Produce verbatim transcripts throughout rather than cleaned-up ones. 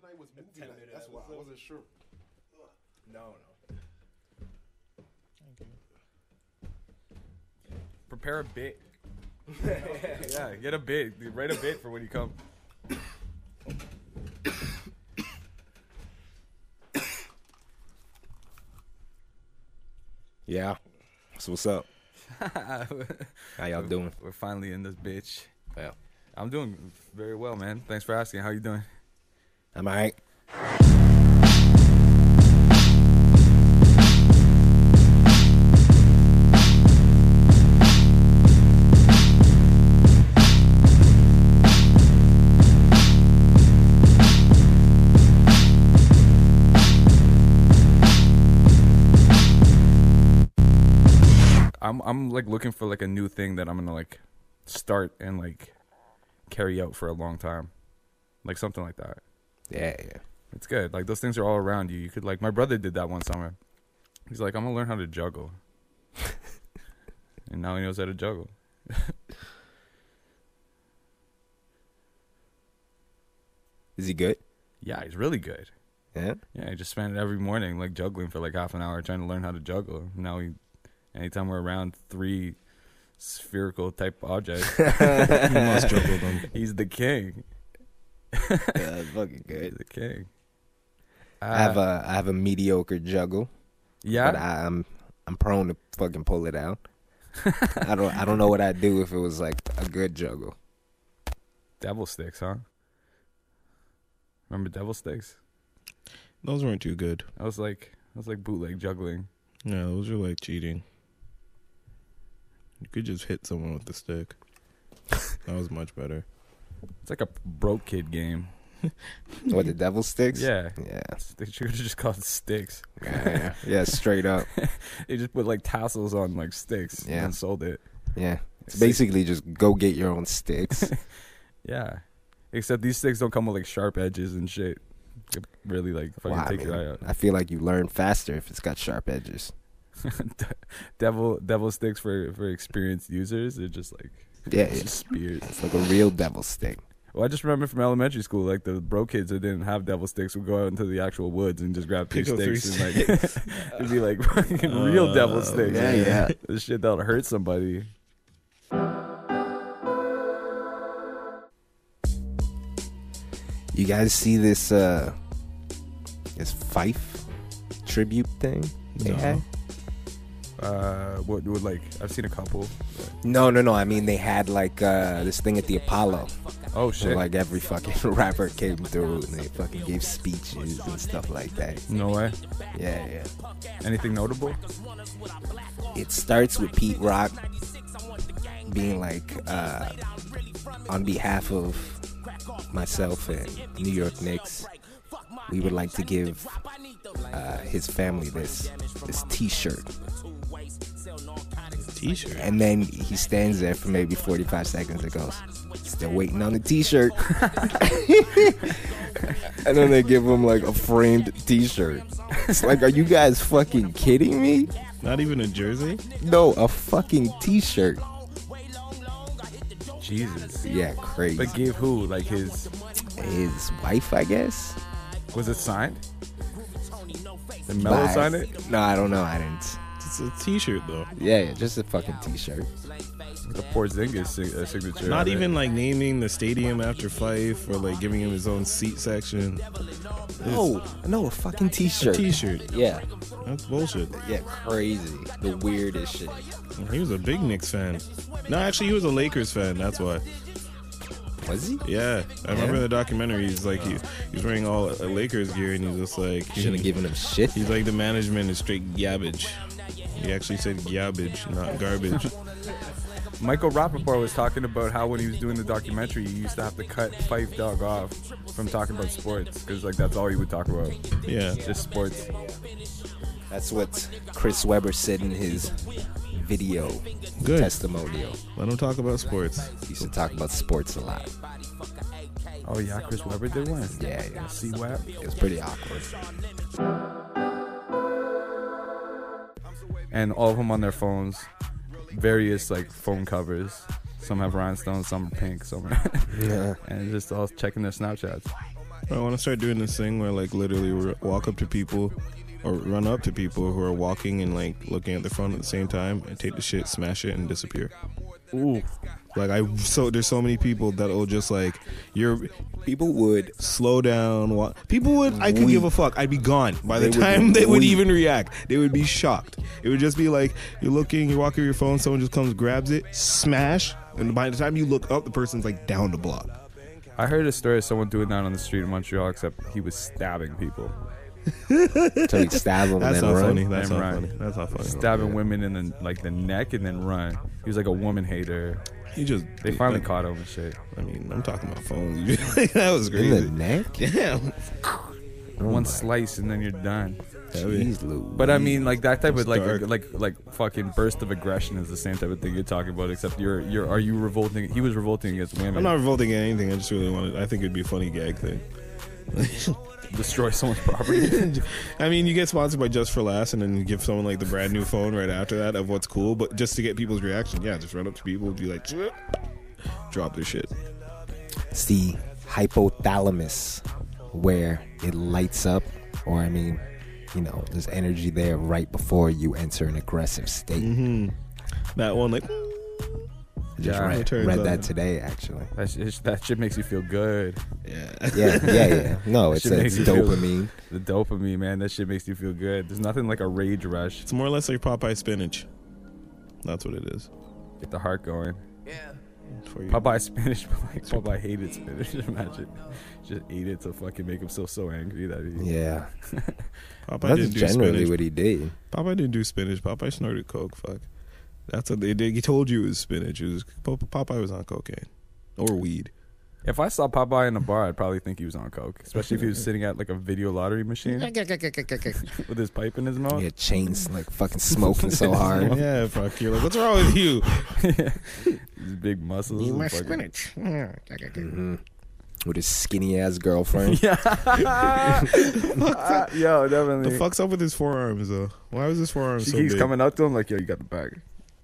night was movie ten night. minute That's why I episode. wasn't sure. No, no. Thank you. Prepare a bit. Yeah, get a bit. Write a bit for when you come. Yeah. So what's up? How y'all doing? We're finally in this bitch. Yeah. I'm doing very well, man. Thanks for asking. How you doing? I'm alright. I'm I'm like looking for like a new thing that I'm gonna like start and like carry out for a long time, like something like that. Yeah, yeah. It's good. Like those things are all around you. You could like my brother did that one summer. He's like, I'm gonna learn how to juggle, and now he knows how to juggle. Is he good? Yeah, he's really good. Yeah. Yeah, he just spent it every morning like juggling for like half an hour trying to learn how to juggle. Now he, anytime we're around three spherical type objects, He must juggle them. he's the king. Yeah, that's fucking He's good. the king. I have Uh, a I have a mediocre juggle, yeah. but I, I'm I'm prone to fucking pull it out. I don't I don't know what I'd do if it was like a good juggle. Devil sticks, huh? Remember devil sticks? Those weren't too good. I was like, I was like bootleg juggling. Yeah, those are like cheating. You could just hit someone with the stick. That was much better. It's like a broke kid game. What, the devil sticks? Yeah, Yeah. they should have just called it sticks. Yeah, yeah. Yeah, straight up. They just put like tassels on like sticks Yeah. and sold it. Yeah. It's basically just go get your own sticks. Yeah, except these sticks don't come with like sharp edges and shit. It really like fucking Wow, I, take mean, your eye out. I feel like you learn faster if it's got sharp edges. devil devil sticks for for experienced users. They're just like Yeah, it's yeah. just spears. It's like a real devil stick. Well, I just remember from elementary school, like the bro kids that didn't have devil sticks would go out into the actual woods and just grab two Pick up three sticks and like it'd be like fucking real Uh, devil sticks. yeah, yeah. The shit that'll hurt somebody. You guys see this uh this Fife tribute thing they No. had? Uh, what would like I've seen a couple. No, no, no. I mean, they had like uh this thing at the Apollo. Oh Where, shit! like every fucking rapper came through and they fucking gave speeches and stuff like that. No way. Yeah, yeah. Anything notable? It starts with Pete Rock being like, uh, on behalf of myself and New York Knicks, we would like to give uh, his family this this T-shirt. T-shirt. And then he stands there for maybe forty-five seconds and goes, still waiting on the T-shirt. And then they give him like a framed T-shirt. It's like, are you guys fucking kidding me? Not even a jersey? No, a fucking T-shirt. Jesus. Yeah, crazy. But gave who? Like his? His wife, I guess. Was it signed? Did Mello Bye. sign it? No, I don't know. I didn't. It's a T-shirt though. Yeah, yeah, just a fucking T-shirt. The Porzingis sig- uh, signature. Not on it. even like naming the stadium after Fife or like giving him his own seat section. No, no, a fucking A T-shirt. T-shirt. Yeah, That's bullshit. yeah, crazy. The weirdest shit. He was a big Knicks fan. No, actually, he was a Lakers fan. That's why. Was he? Yeah, I remember Yeah? in the documentary. He's like he, he's wearing all uh, Lakers gear, and he's just like Should have given him shit. He's like the management is straight garbage. He actually said garbage, not garbage. Michael Rappaport was talking about how when he was doing the documentary, he used to have to cut Fife Dog off from talking about sports because like that's all he would talk about, Yeah, just sports. That's what Chris Webber said in his video good. testimonial. Let him talk about sports. He used to talk about sports a lot. Oh yeah, Chris Webber did one. Yeah, yeah. C Web. It was pretty awkward. And all of them on their phones, various like phone covers. Some have rhinestones, some are pink, some are Yeah. and just all checking their Snapchats. I want to start doing this thing where like literally we walk up to people or run up to people who are walking and like looking at the phone at the same time and take the shit, smash it, and disappear. Ooh. Like I so there's so many people that'll just like you're People would. slow down. Wa- people would. I could Weep. give a fuck. I'd be gone by the They would time they would weep. even react. They would be shocked. It would just be like you're looking, you're walking your phone, someone just comes, grabs it, smash, and by the time you look up, the person's like down the block. I heard a story of someone doing that on the street in Montreal, except he was stabbing people. So he'd stab them and That's then not run. funny. That's And not run. funny. That's not funny. Stabbing women in the, like the neck and then run. He was like a woman hater. He just They finally like, caught him and shit. I mean, I'm talking about phones. That was In crazy. the neck? Yeah. Oh One my- slice and then you're done. Jeez, Louise. But I mean, like that type It's of like dark. like like fucking burst of aggression is the same type of thing you're talking about. Except you're you're are you revolting? He was revolting against women. I'm not revolting at anything. I just really wanted. I think it'd be a funny gag thing. Destroy someone's property. I mean, you get sponsored by Just for Laughs, and then you give someone like the brand new phone right after that of what's cool. But just to get people's reaction, yeah, just run up to people, and be like, "Chip," drop their shit. It's the hypothalamus where it lights up, or I mean, you know, there's energy there right before you enter an aggressive state. Mm-hmm. That one, like, I just Yeah, read, it turns read on. that today, actually. that shit, that shit makes you feel good. yeah, Yeah, yeah, yeah. No, it's, Shit it's makes you feel- dopamine. The dopamine, man, that shit makes you feel good. There's nothing like a rage rush. It's more or less like Popeye spinach. That's what it is. Get the heart going. For you. Popeye spinach, but like Popeye hated spinach. Imagine, just ate it to fucking make himself so angry that he. Yeah, Popeye that's didn't do generally spinach. what he did. Popeye didn't do spinach. Popeye snorted coke. Fuck. That's what they did. He told you it was spinach. It was Pop- Popeye was on cocaine or weed. If I saw Popeye in a bar, I'd probably think he was on coke, especially if he was sitting at like a video lottery machine with his pipe in his mouth. He had chains like fucking smoking so hard. Yeah, fuck. You're like, what's wrong with you? These big muscles. Eat my and fucking- spinach. hmm With his skinny ass girlfriend. Yeah. Uh, yo, definitely. The fuck's up with his forearms though? Why was his forearm She so keeps big? coming up to him like, yo, you got the bag.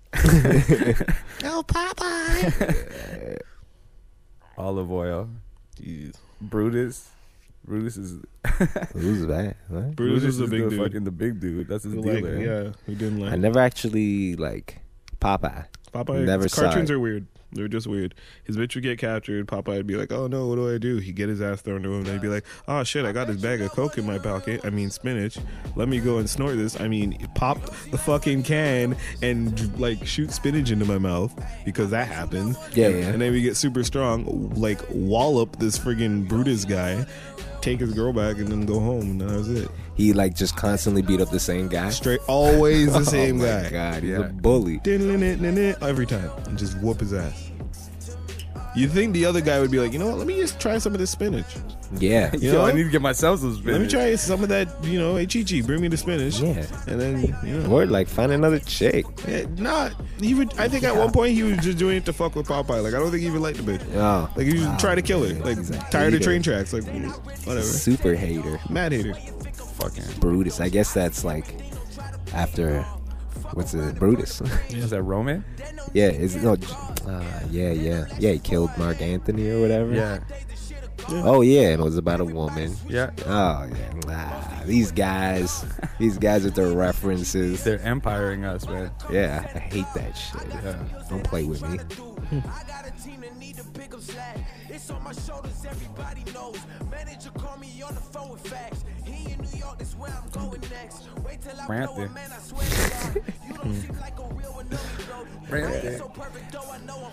Oh, Popeye. Olive oil. Jeez. Brutus. Brutus is Who's that? What? Brutus is a big the dude. fucking the big dude. That's his Who dealer. like, yeah, who didn't like I never actually like Popeye. Popeye. never his saw cartoons it. are weird. They're just weird. His bitch would get captured. Popeye would be like, "Oh no, what do I do?" He'd get his ass thrown to him. Then he'd be like, "Oh shit, I got this bag of coke in my pocket. I mean spinach. Let me go and snort this. I mean pop the fucking can and like shoot spinach into my mouth because that happens. Yeah, and, yeah. And then we get super strong, like wallop this friggin' Brutus guy, take his girl back, and then go home. And that was it. He like just constantly beat up the same guy. Straight, always the same oh my guy. God, he's Yeah. a bully. Every time, and just whoop his ass. You think the other guy would be like, you know what? Let me just try some of this spinach. Yeah, You Yo, know? I need to get myself some spinach. Let me try some of that. You know, hey Chi Chi, bring me the spinach. yeah. And then, you know, Or like find another chick. yeah, nah. He would. I think at one point he was just doing it to fuck with Popeye. Like I don't think he even liked the bitch. Oh, Like he was wow. trying to kill her. Like He's a tired of hater. train tracks. Like whatever. Super hater. Mad hater. Fucking. Brutus. I guess that's like after what's it? Brutus. Is that Roman? yeah, is no. Uh, yeah, yeah, yeah. He killed Mark Anthony or whatever. Yeah. Oh yeah, and it was about a woman. Yeah. Oh yeah. Nah, these guys, these guys with their references. They're empiring us, man. Yeah, I hate that shit. Yeah. Don't play with me. It's on my shoulders, everybody knows. Manager call me on the phone with facts. He in New York, that's where I'm going next. Wait till I blow Brantley. up, man, I swear to God. You don't seem like a real one, no, you don't. Brantley. So perfect, though, I know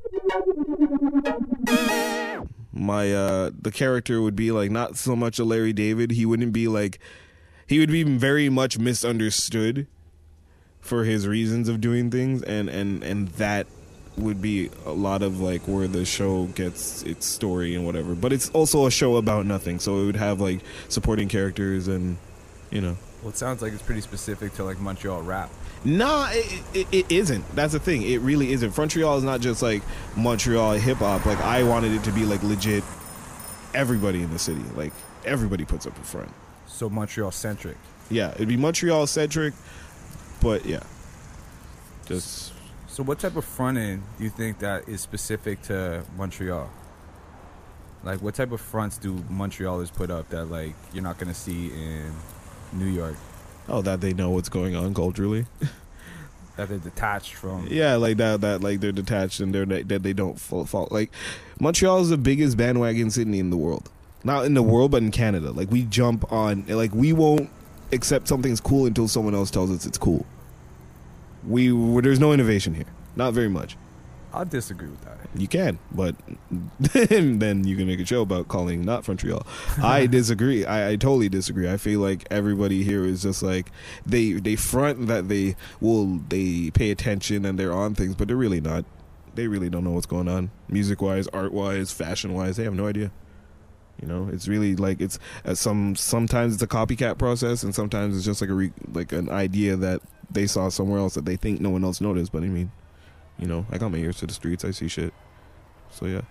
I'm My uh the character would be like not so much a Larry David. He wouldn't be like he would be very much misunderstood for his reasons of doing things, and and and that would be a lot of like where the show gets its story and whatever. But it's also a show about nothing, so it would have like supporting characters and you know. Well, it sounds like it's pretty specific to like Montreal rap. Nah, it, it, it isn't. That's the thing. It really isn't. Montreal is not just like Montreal hip hop. Like I wanted it to be like legit. Everybody in the city, like everybody puts up a front. So Montreal centric. Yeah, it'd be Montreal centric, but yeah, just So what type of front end do you think that is specific to Montreal? Like, what type of fronts do Montrealers put up that, like, you're not going to see in New York? Oh, that they know what's going on culturally. That they're detached from? Yeah, like that. That like they're detached and they're that they don't fall, fall. Like Montreal is the biggest bandwagon city in the world. Not in the world, but in Canada. Like we jump on. Like we won't accept something's cool until someone else tells us it's cool. We there's no innovation here. Not very much. I'll disagree with that. You can, but then you can make a show about calling not Montreal. I disagree. I, I totally disagree. I feel like everybody here is just like they they front that they will they pay attention and they're on things, but they're really not. They really don't know what's going on, music wise, art wise, fashion wise. They have no idea. You know, it's really like it's uh, some sometimes it's a copycat process, and sometimes it's just like a re, like an idea that they saw somewhere else that they think no one else noticed. But I mean. You know, I got my ears to the streets. I see shit. So, yeah.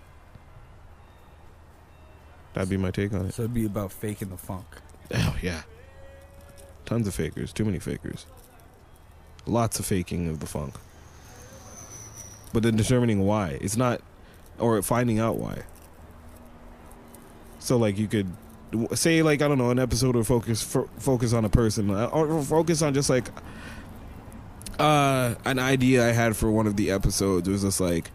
That'd be my take on it. So it'd be about faking the funk. Oh, yeah. Tons of fakers. Too many fakers. Lots of faking of the funk. But then determining why. It's not... Or finding out why. So, like, you could... Say, like, I don't know, an episode of focus fo- focus on a person. Or focus on just, like... Uh, an idea I had for one of the episodes was just like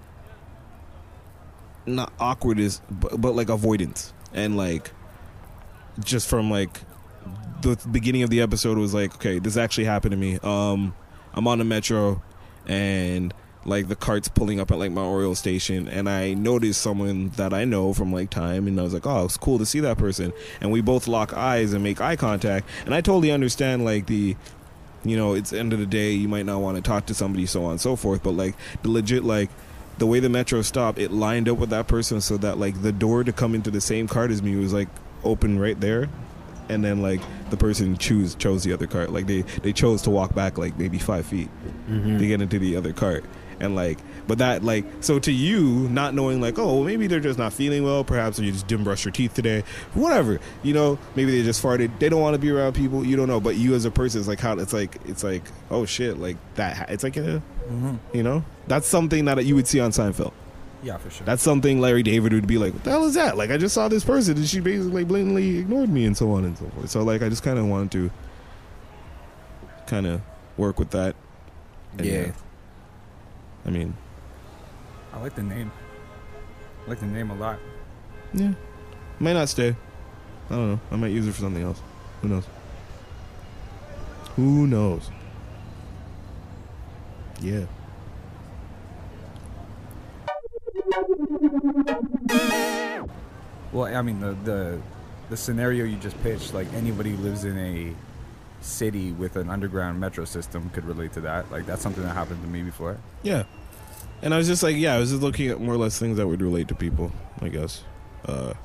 not awkwardness, but, but like avoidance, and like just from like the beginning of the episode was like, okay, this actually happened to me. Um, I'm on the metro, and like the cart's pulling up at like my Oriole station, and I noticed someone that I know from like time, and I was like, oh, it's cool to see that person, and we both lock eyes and make eye contact, and I totally understand like the. You know, it's the end of the day, you might not want to talk to somebody, so on and so forth. But, like, the legit, like, the way the metro stopped, it lined up with that person so that, like, the door to come into the same cart as me was, like, open right there. And then, like, the person choose chose the other cart. Like, they, they chose to walk back, like, maybe five feet mm-hmm. to get into the other cart. And, like, but that, like, so to you, not knowing, like, oh, maybe they're just not feeling well. Perhaps you just didn't brush your teeth today. Whatever. You know, maybe they just farted. They don't want to be around people. You don't know. But you as a person, it's like, how, it's like, it's like, oh, shit. Like, that, it's like, a, mm-hmm. you know, that's something that you would see on Seinfeld. Yeah, for sure. That's something Larry David would be like, what the hell is that? Like, I just saw this person and she basically blatantly ignored me and so on and so forth. So, like, I just kind of wanted to kind of work with that. And, yeah. Uh, I mean, I like the name. I like the name a lot. Yeah. Might not stay. I don't know. I might use it for something else. Who knows? Who knows? Yeah. Well, I mean, the, the the scenario you just pitched, like anybody who lives in a city with an underground metro system could relate to that. Like, that's something that happened to me before. Yeah. And I was just like, yeah, I was just looking at more or less things that would relate to people, I guess. Uh,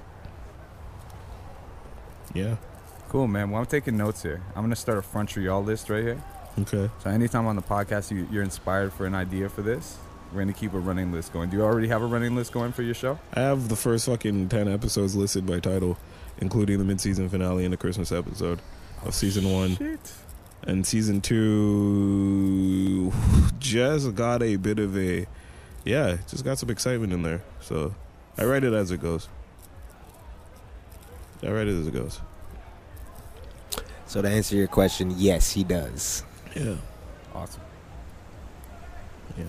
yeah. Cool, man. Well, I'm taking notes here. I'm going to start a Montreal list right here. Okay. So anytime on the podcast you, you're inspired for an idea for this, we're going to keep a running list going. Do you already have a running list going for your show? I have the first fucking ten episodes listed by title, including the mid-season finale and the Christmas episode of oh, season one. Shit. And season two just got a bit of a, yeah, just got some excitement in there. So I write it as it goes. I write it as it goes. So to answer your question, yes, he does. Yeah. Awesome. Yeah.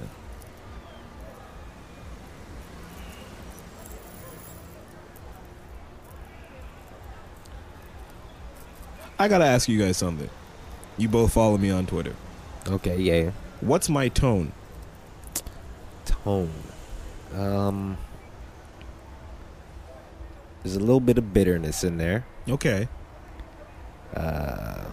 I gotta ask you guys something. You both follow me on Twitter. Okay, yeah. What's my tone? Tone. Um, there's a little bit of bitterness in there. Okay. Uh,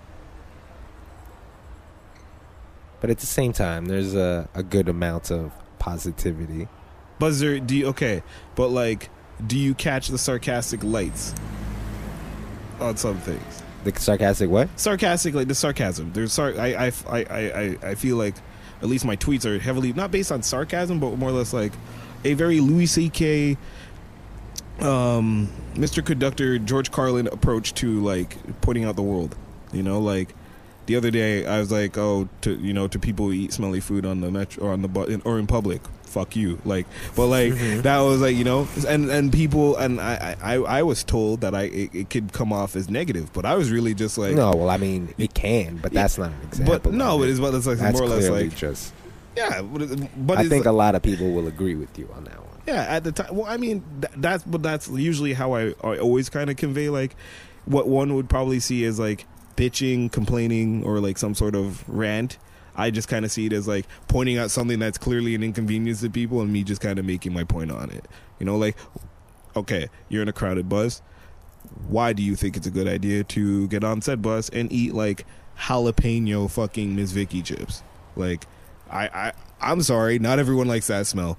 but at the same time, there's a, a good amount of positivity. But is there, do you, okay, but like, do you catch the sarcastic lights on some things? The sarcastic what? Sarcastic, like the sarcasm. There's sar- I, I, I, I, I feel like at least my tweets are heavily, not based on sarcasm, but more or less like a very Louis C K, um, Mister Conductor, George Carlin approach to like pointing out the world. You know, like the other day I was like, oh, to you know, to people who eat smelly food on the metro or on the bu- or in public, fuck you. Like, but like that was like, you know, and and people and I I, I was told that I it, it could come off as negative, but I was really just like, no, well, I mean, it can, but that's not an example. But no, of it is. But it's like That's more or less clearly like just. yeah. But, it- but I it's think like, a lot of people will agree with you on that one. yeah, at the time. Well, I mean, th- that's but that's usually how I, I always kind of convey like what one would probably see as like bitching, complaining, or like some sort of rant. I just kind of see it as like pointing out something that's clearly an inconvenience to people, and me just kind of making my point on it. You know, like, okay, you're in a crowded bus. Why do you think it's a good idea to get on said bus and eat like jalapeno fucking Miss Vicky chips? Like, I, I, I'm sorry, not everyone likes that smell.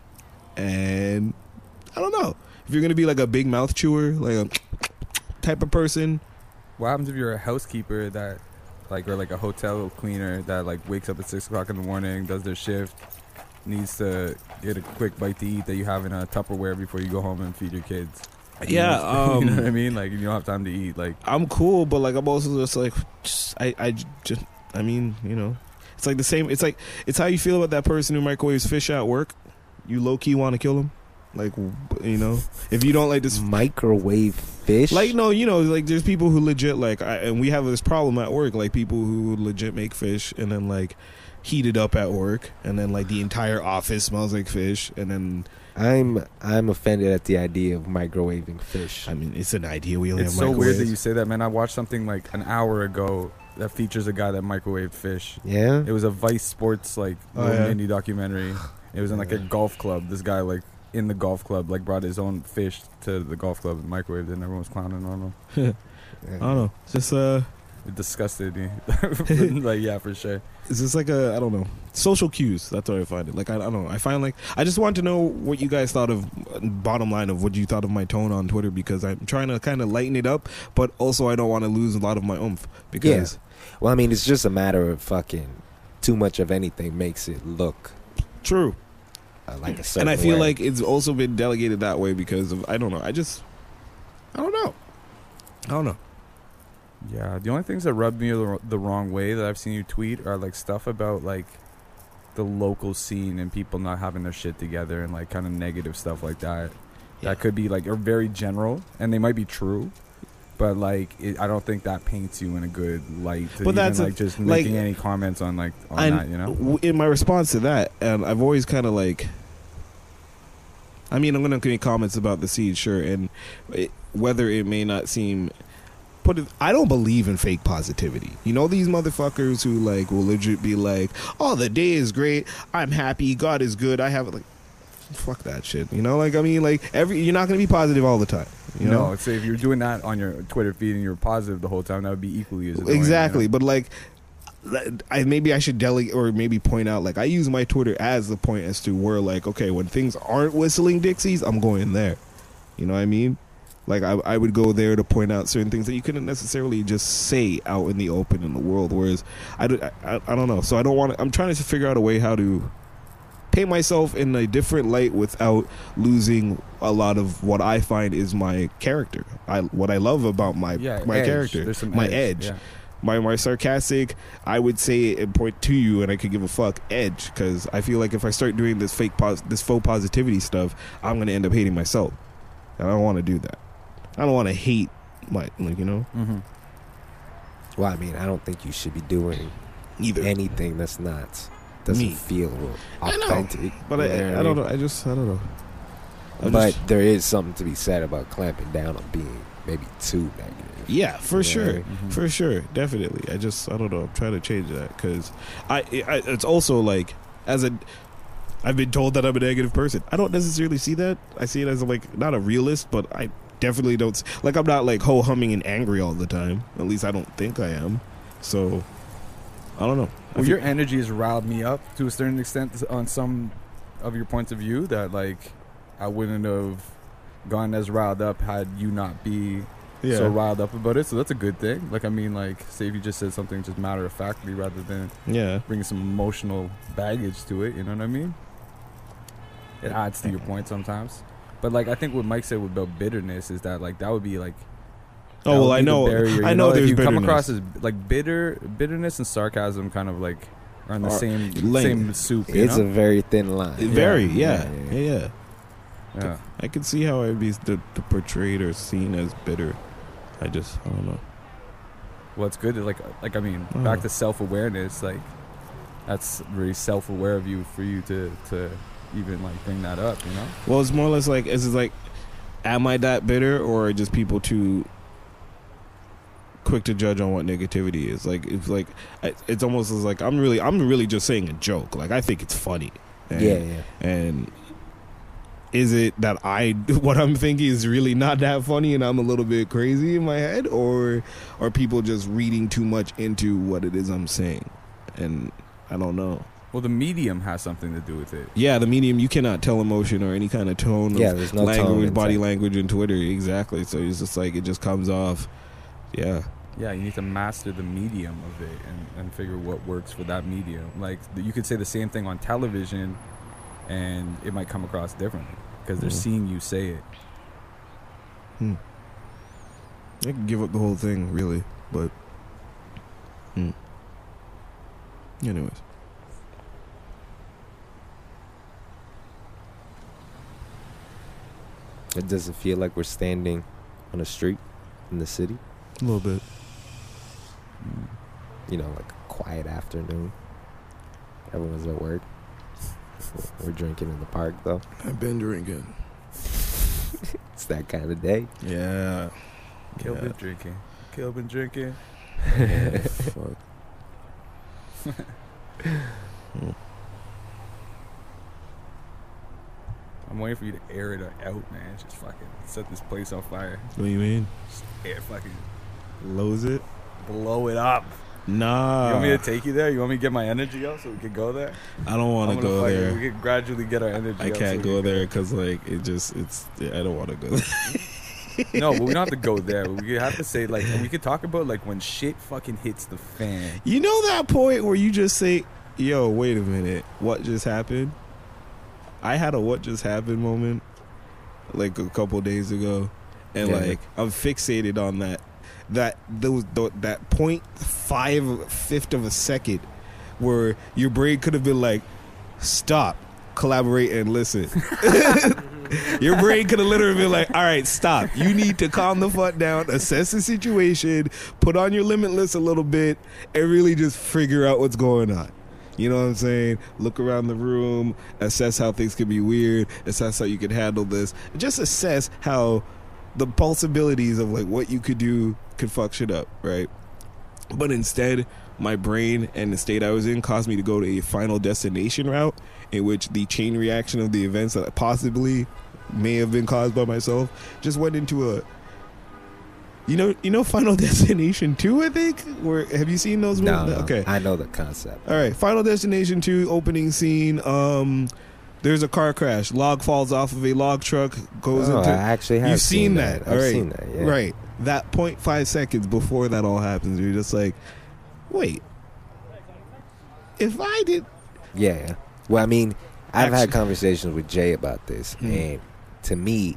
And I don't know if you're gonna be like a big mouth chewer, like a type of person. What happens if you're a housekeeper that, like, or like a hotel cleaner that like wakes up at six o'clock in the morning, does their shift, needs to get a quick bite to eat that you have in a Tupperware before you go home and feed your kids? You Yeah, know, um, you know what I mean. Like, you don't have time to eat. Like, I'm cool, but like I'm also just like, just, I, I just, I mean, you know, it's like the same. It's like it's how you feel about that person who microwaves fish at work. You low key want to kill them, like, you know, if you don't like this. Microwave fish? Like, no, you know, like there's people who legit like, I, and we have this problem at work, like people who legit make fish and then like heat it up at work, and then like the entire office smells like fish, and then I'm I'm offended at the idea of microwaving fish. I mean, it's an idea. We only it's have so microwaves. weird that you say that, man. I watched something like an hour ago that features a guy that microwaved fish. Yeah? It was a Vice Sports like Oh, little yeah. indie documentary. It was in like a golf club. This guy like in the golf club like brought his own fish to the golf club and microwaved it, and everyone was clowning on him. I don't know. It's just uh, It disgusted me. Like, yeah, for sure. it's just like a I don't know social cues. That's what I find it. Like I, I don't know. I find like I just want to know what you guys thought of. Bottom line of what you thought of my tone on Twitter, because I'm trying to kind of lighten it up, but also I don't want to lose a lot of my oomph because Well, I mean, it's just a matter of fucking too much of anything makes it look true. uh, like a certain And I feel way. like it's also been delegated that way because of I don't know. I just I don't know. I don't know. Yeah, the only things that rub me the, the wrong way that I've seen you tweet are like stuff about like the local scene and people not having their shit together and like kind of negative stuff like that. Yeah. That could be like are very general and they might be true, but like it, I don't think that paints you in a good light. To But even, that's a- like just like- making any comments on like on And that, you know. w- in my response to that, and I've always kind of like, I mean, I'm gonna make comments about the seed, sure, and it, whether it may not seem, put it, I don't believe in fake positivity. You know, these motherfuckers who like will legit be like, "Oh, the day is great. I'm happy. God is good. I have it." Like, fuck that shit. You know, like I mean, like every you're not gonna be positive all the time. You know, No, so if you're doing that on your Twitter feed and you're positive the whole time, that would be equally as annoying, exactly. you know? But like, I maybe I should delegate or maybe point out like I use my Twitter as the point as to where like okay when things aren't whistling Dixies I'm going there. You know what I mean? Like I I would go there to point out certain things that you couldn't necessarily just say out in the open in the world. Whereas I do, I, I don't know. So I don't want to. I'm trying to figure out a way how to paint myself in a different light without losing a lot of what I find is my character. I what I love about my Yeah, my edge. character, There's some my edge, edge. yeah. My my sarcastic, I would say it and point to you, and I could give a fuck edge because I feel like if I start doing this fake pos- this faux positivity stuff, I'm gonna end up hating myself, and I don't want to do that. I don't want to hate my like you know Mm-hmm. well, I mean, I don't think you should be doing either. anything that's not doesn't Me. feel I know, authentic. but you I, know what I don't know. I just I don't know. I But just- there is something to be said about clamping down on being maybe too negative. yeah, for Yeah. sure, Mhm. for sure, definitely. I just I don't know. I'm trying to change that because I, I it's also like as a. I've been told that I'm a negative person. I don't necessarily see that. I see it as like not a realist, but I definitely don't s- like. I'm not like ho humming and angry all the time. At least I don't think I am. So I don't know. I Well, feel- your energy has riled me up to a certain extent on some of your points of view that like I wouldn't have gone as riled up had you not be yeah. so riled up about it. So that's a good thing. Like I mean, like say if you just said something just matter of factly rather than yeah. bringing some emotional baggage to it. You know what I mean? It adds to your point sometimes. But like I think what Mike said about bitterness is that like that would be like Oh well, I know. Barrier, I know, know there's if you come bitterness. across as like bitter, bitterness and sarcasm, kind of like are in the Are same linked. same soup. You It's know? a very thin line. Very, Yeah, yeah, yeah, yeah, yeah. yeah. I can see how it'd be the, the portrayed or seen as bitter. I just, I don't know. Well, it's good. To like, like I mean, Oh. back to self awareness. Like, that's very self aware of you for you to to even like bring that up. You know. Well, it's more or less like, is it like, am I that bitter, or are just people too quick to judge on what negativity is? Like, it's like, I- it's almost as like I'm really, I'm really just saying a joke. Like, I think it's funny. And, Yeah, yeah. And is it that I, what I'm thinking is really not that funny, and I'm a little bit crazy in my head, or are people just reading too much into what it is I'm saying? And I don't know. Well, the medium has something to do with it. Yeah, the medium, you cannot tell emotion or any kind of tone Yeah, of there's no tone language, in body text. language in Twitter. Exactly. So it's just like, it just comes off. Yeah. Yeah, you need to master the medium of it and, and figure what works for that medium. Like, th- you could say the same thing on television, and it might come across differently because they're Mhm. seeing you say it. Hmm. I could give up the whole thing, really, but. Hmm. Anyways. It doesn't feel like we're standing on a street in the city. A little bit. You know, like a quiet afternoon. Everyone's at work. We're drinking in the park, though. I've been drinking. It's that kind of day. Yeah. Kill Yeah. been drinking. Kill been drinking. Yeah, fuck. I'm waiting for you to air it out, man. Just fucking set this place on fire. What do you mean? Just air fucking Lose it? blow it up. Nah. You want me to take you there? You want me to get my energy up so we can go there? I don't want I'm to gonna go fucking- there. We can gradually get our energy I up can't so we go can there because, like, it just, it's, I don't want to go there. No, but we don't have to go there. We have to say, like, we could talk about, like, when shit fucking hits the fan. You know that point where you just say, yo, wait a minute, what just happened? I had a what just happened moment, like, a couple days ago. And, Yeah. like, I'm fixated on that. That those th- that point five fifth of a second where your brain could have been like, stop, collaborate, and listen. Your brain could have literally been like, all right, stop. You need to calm the fuck down, assess the situation, put on your limitless a little bit, and really just figure out what's going on. You know what I'm saying? Look around the room, assess how things could be weird, assess how you could handle this. Just assess how the possibilities of like what you could do could fuck shit up, right? But instead, my brain and the state I was in caused me to go to a final destination route in which the chain reaction of the events that possibly may have been caused by myself just went into a, you know, you know, Final Destination two, I think. Where have you seen those No, movies? no, Okay, I know the concept. all right. Final Destination two opening scene. Um, there's a car crash. Log falls off of a log truck. Goes Oh, into. I actually have You've seen, seen that. that. All I've right. seen that, yeah. Right. That point five seconds before that all happens, you're just like, wait. If I did, Yeah, yeah. Well, I mean, I've had Actually- conversations with Jay about this, Hmm. and to me,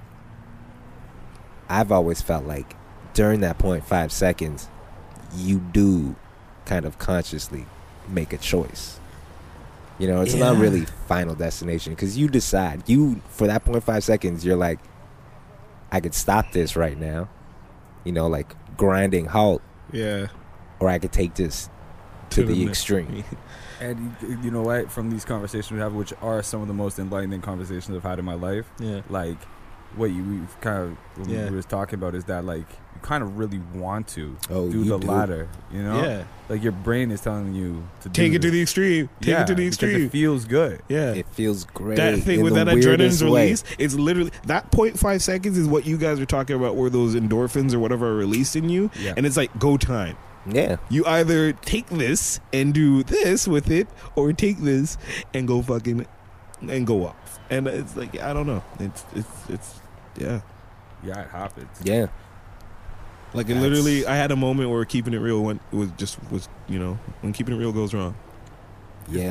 I've always felt like during that point five seconds, you do kind of consciously make a choice. You know, it's not Yeah. really final destination because you decide. You for that point five seconds, you're like, I could stop this right now. You know, like grinding halt, yeah, or I could take this to, the, ne- extreme. And you, you know what? From these conversations we have, which are some of the most enlightening conversations I've had in my life, Yeah. like what you we kind of what Yeah. we was talking about is that like you kind of really want to Oh, do you the do. latter, you know? Yeah. Like your brain is telling you to Take do it to this. the extreme. Take yeah, it to the because extreme. it feels good. Yeah. It feels great. That thing in with the that weirdest adrenaline's way. release, it's literally that point five seconds is what you guys are talking about, where those endorphins or whatever are released in you, Yeah. and it's like go time. Yeah. You either take this and do this with it, or take this and go fucking and go off. And it's like I don't know. It's it's it's yeah. Yeah, it happens. Yeah. Like it That's- literally, I had a moment where keeping it real went was just was you know when keeping it real goes wrong. Yeah.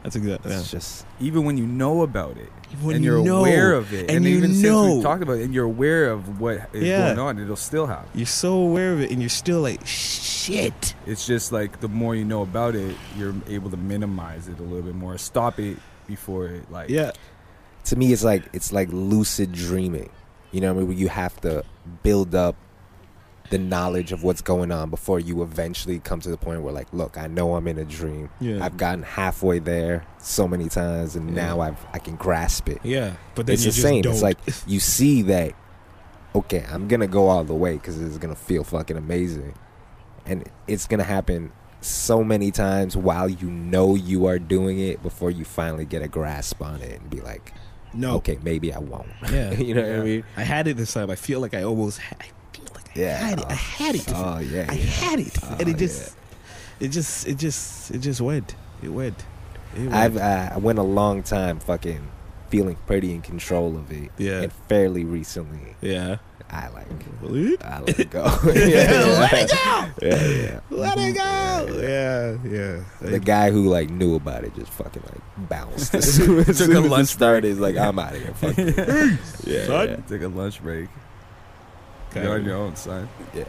That's exactly. It's Yeah. just Even when you know about it, When and you you're know, aware of it, and and, you even since know. we talked about it, and you're aware of what is Yeah. going on, it'll still happen. You're so aware of it, and you're still like, shit. It's just like the more you know about it, you're able to minimize it a little bit more, stop it before it like Yeah. to me, it's like it's like lucid dreaming. You know what I mean? Where you have to build up the knowledge of what's going on before you eventually come to the point where, like, look, I know I'm in a dream. Yeah. I've gotten halfway there so many times, and Yeah. now I've I can grasp it. Yeah. But then It's you the just same. don't. It's like you see that. Okay, I'm gonna go all the way because it's gonna feel fucking amazing, and it's gonna happen so many times while you know you are doing it before you finally get a grasp on it and be like, no. okay, maybe I won't. Yeah. You know what I mean? I had it this time. I feel like I almost had. I feel like I Yeah. had it. I had it. Oh yeah, I yeah. had it, Oh, and it just, it just, it just, it just went. It went. It went. I've uh, I went a long time fucking feeling pretty in control of it. Yeah. And fairly recently, yeah. I like Let I let it go. yeah, it go. yeah, yeah. Let it go. Yeah, yeah. The guy who like knew about it just fucking like bounced as soon as, Took soon a as it lunch started. He's like, I'm out of here. Fuck it. Yeah, Son. yeah, take a lunch break. Okay. You're on your own, son. yeah.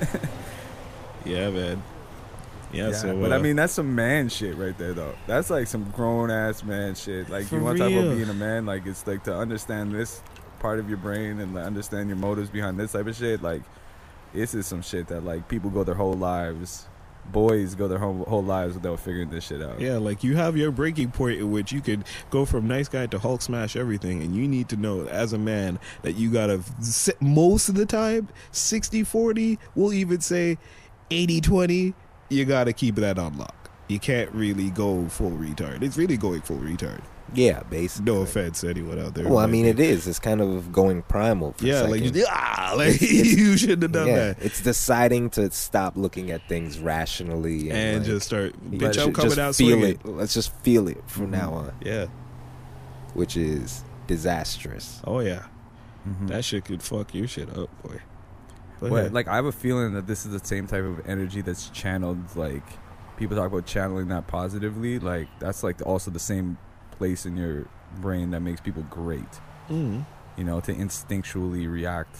Yeah, man. Yeah. Yeah, so, but uh, I mean, that's some man shit right there, though. That's like some grown ass man shit. Like For you want to talk real. about being a man, like it's like to understand this part of your brain and to understand your motives behind this type of shit. Like this is some shit that like people go their whole lives, boys go their whole whole lives without figuring this shit out. yeah, like you have your breaking point in which you could go from nice guy to Hulk smash everything, and you need to know as a man that you gotta sit most of the time sixty forty. We'll even say eighty twenty. You gotta keep that on lock. You can't really go full retard. It's really going full retard. Yeah, basically. No offense to anyone out there. Well, I but- mean, it is. It's kind of going primal. For yeah, a like second. you, ah, like It's- it's- you shouldn't have done yeah, that, it's deciding to stop looking at things rationally and, and like, just start. let Bitch, it- I'm coming just out feel swinging. it. Let's just feel it from now on, Yeah. which is disastrous. Oh yeah. Mhm. That shit could fuck your shit up, boy. But But hey, like I have a feeling that this is the same type of energy that's channeled. Like people talk about channeling that positively. Like that's like also the same place in your brain that makes people great. mm, You know, to instinctually react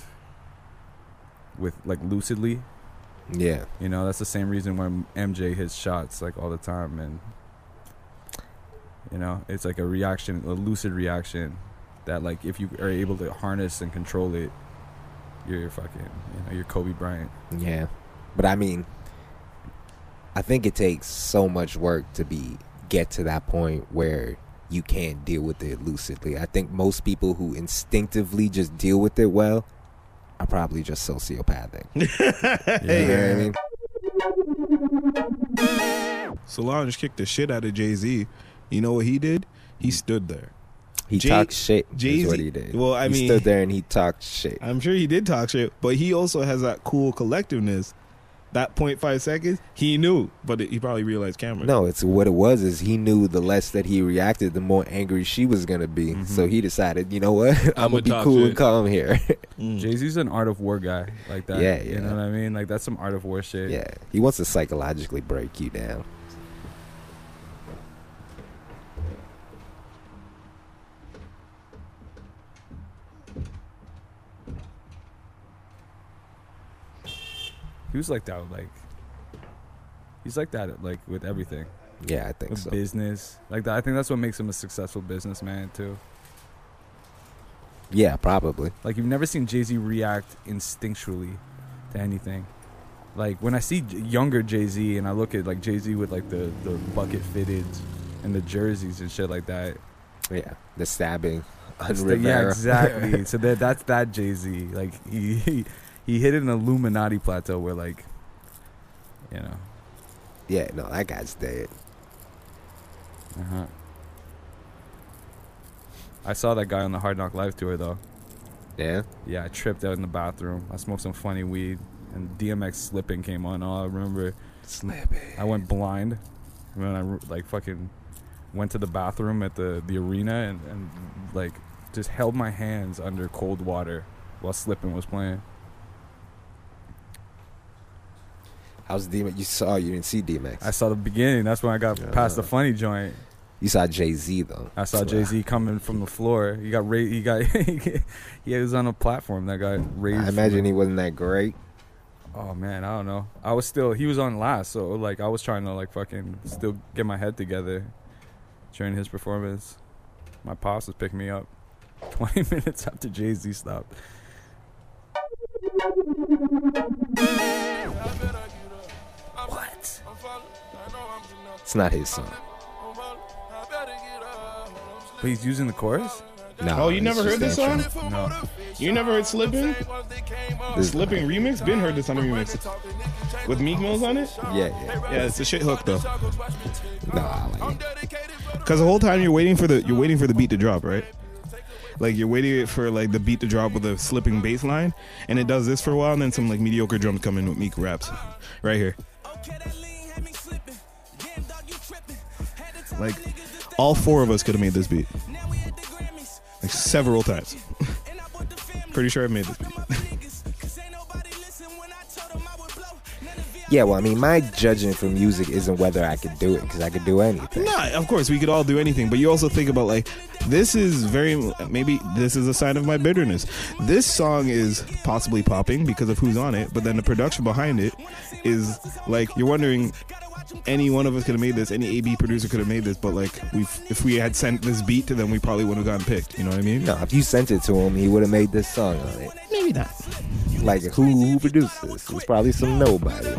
with like lucidly. Yeah, You know, that's the same reason when M J hits shots like all the time, and you know, it's like a reaction, a lucid reaction that like if you are able to harness and control it, you're fucking, you know, you're Kobe Bryant. yeah. But I mean, I think it takes so much work to be get to that point where you can't deal with it lucidly. I think most people who instinctively just deal with it well are probably just sociopathic. You know what I mean? Solange kicked the shit out of Jay-Z. You know what he did? He stood there. He Jay- talked shit. Jay-Z Is what he did. well, I he mean- stood there and he talked shit. I'm sure he did talk shit, but he also has that cool collectiveness. That point five seconds, he knew, but he probably realized camera. No, it's what it was is he knew the less that he reacted, the more angry she was gonna be. Mm-hmm. So he decided, you know what, I'm, I'ma gonna be talk cool shit. and calm here. Mm. Jay Z's an art of war guy like that. Yeah, You yeah. know what I mean? Like that's some art of war shit. Yeah, he wants to psychologically break you down. He was like that. Like he's like that. Like with everything, Yeah, I think with so. business. Like that. I think that's what makes him a successful businessman too. Yeah, probably. Like you've never seen Jay Z react instinctually to anything. Like when I see J- younger Jay Z and I look at like Jay Z with like the the bucket fitted and the jerseys and shit like that. Yeah, the stabbing on It's the- yeah, Rivera. exactly. So that that's that Jay Z. Like he, he he hit an Illuminati plateau where like, you know. Yeah, no, that guy's dead. Uh huh. I saw that guy on the Hard Knock Live tour though. Yeah, Yeah, I tripped out in the bathroom. I smoked some funny weed, and D M X Slipping came on. All I remember, Slipping. I went blind when I like fucking went to the bathroom at the, the arena and, and like just held my hands under cold water while Slipping was playing. How's D M X? You saw? You didn't see D M X? I saw the beginning. That's when I got Yeah. past the funny joint. You saw Jay-Z though. I saw So, Jay-Z coming from the floor. He got ra- He got. He was on a platform that got raised. I imagine he wasn't that great. Oh man, I don't know. I was still. He was on last, so like I was trying to like fucking still get my head together during his performance. My pops was picking me up twenty minutes after Jay-Z stopped. What? It's not his song. But he's using the chorus? No. Oh, you it's never just heard this that song? intro. No. You never heard Slippin'? This- Slipping remix? Been heard this on a remix. With Meek Mills on it? Yeah, yeah. Yeah, it's a shit hook though. Nah, like, Because the whole time you're waiting for the you're waiting for the beat to drop, right? Like you're waiting for like the beat to drop with a slipping bass line, and it does this for a while, and then some like mediocre drums come in with Meek raps, right here. Like all four of us could have made this beat, like several times. Pretty sure I've made this beat. yeah, well, I mean, my judging for music isn't whether I could do it, because I could do anything. Nah, of course we could all do anything, but you also think about like this is very maybe this is a sign of my bitterness. This song is possibly popping because of who's on it, but then the production behind it is like you're wondering any one of us could have made this, any A B producer could have made this, but like we if we had sent this beat to them, we probably wouldn't have gotten picked. You know what I mean? No, if you sent it to him, he would have made this song on it. Maybe not. Like, who who produced this? It's probably some nobody.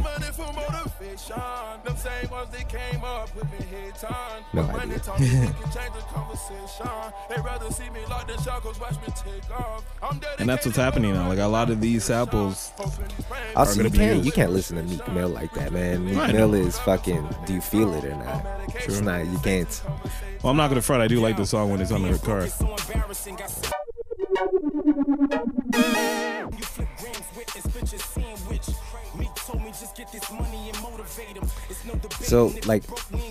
No idea. And that's what's happening now. Like a lot of these samples. Also, gonna you be can't used. you can't listen to Meek Mill like that, man. Meek I know. Mill is fucking. Do you feel it or not? It's not. You can't. Well, I'm not gonna front. I do like the song when it's on the car. So, like,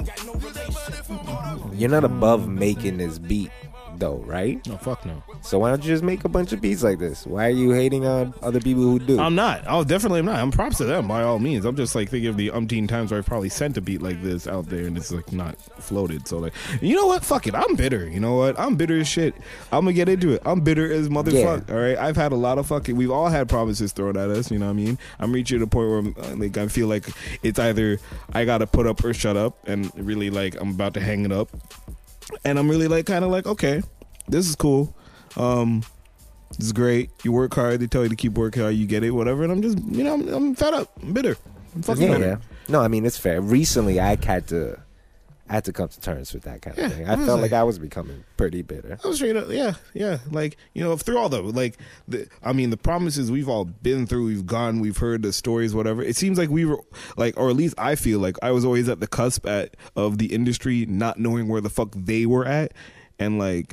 you're not above making this beat, though, right? No, fuck no. So why don't you just make a bunch of beats like this? Why are you hating on other people who do? I'm not. Oh, definitely am not. I'm props to them by all means. I'm just like thinking of the umpteen times where I've probably sent a beat like this out there and it's like not floated. So like, you know what? Fuck it. I'm bitter. You know what? I'm bitter as shit. I'm gonna get into it. I'm bitter as motherfucker. Yeah. All right. I've had a lot of fucking. We've all had promises thrown at us. You know what I mean? I'm reaching a point where I'm, uh, like I feel like it's either I gotta put up or shut up, and really like I'm about to hang it up, and I'm really like kind of like okay, this is cool. Um. This is great. You work hard. They tell you to keep working hard. You get it, whatever. And I'm just, you know, I'm, I'm fed up. I'm bitter. I'm fucking yeah, bitter. yeah. No, I mean it's fair. Recently, I had to, I had to come to terms with that kind of Yeah, thing. I I was felt like- like I was becoming pretty bitter. I was straight up, yeah, yeah. Like, you know, through all the, like, the, I mean, the promises we've all been through, we've gone, we've heard the stories, whatever. It seems like we were, like, or at least I feel like I was always at the cusp at of the industry not knowing where the fuck they were at, and like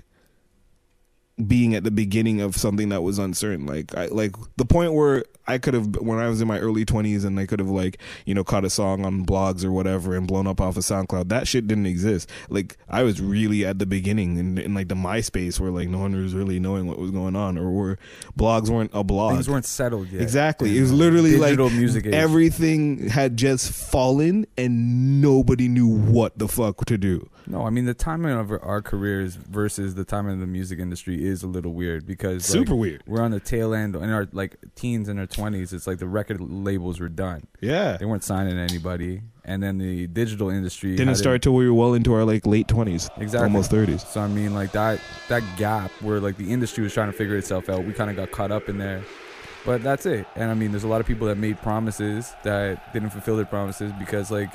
being at the beginning of something that was uncertain. Like, I like the point where I could have, when I was in my early twenties, and I could have like, you know, caught a song on blogs or whatever and blown up off of SoundCloud. That shit didn't exist. Like, I was really at the beginning in, in like the MySpace where like no one was really knowing what was going on, or where blogs weren't a blog. Things weren't settled yet. Exactly. It was literally Digital like music age. everything had just fallen and nobody knew what the fuck to do. No, I mean the timing of our careers versus the timing of the music industry is a little weird because Super like, weird. We're on the tail end in our like teens and our twenties. It's like the record labels were done. Yeah. They weren't signing anybody, and then the digital industry Didn't hadn't- start till we were well into our like late twenties, Exactly. almost thirties. So I mean, like that that gap where like the industry was trying to figure itself out, we kind of got caught up in there. But that's it. And I mean, there's a lot of people that made promises that didn't fulfill their promises because like.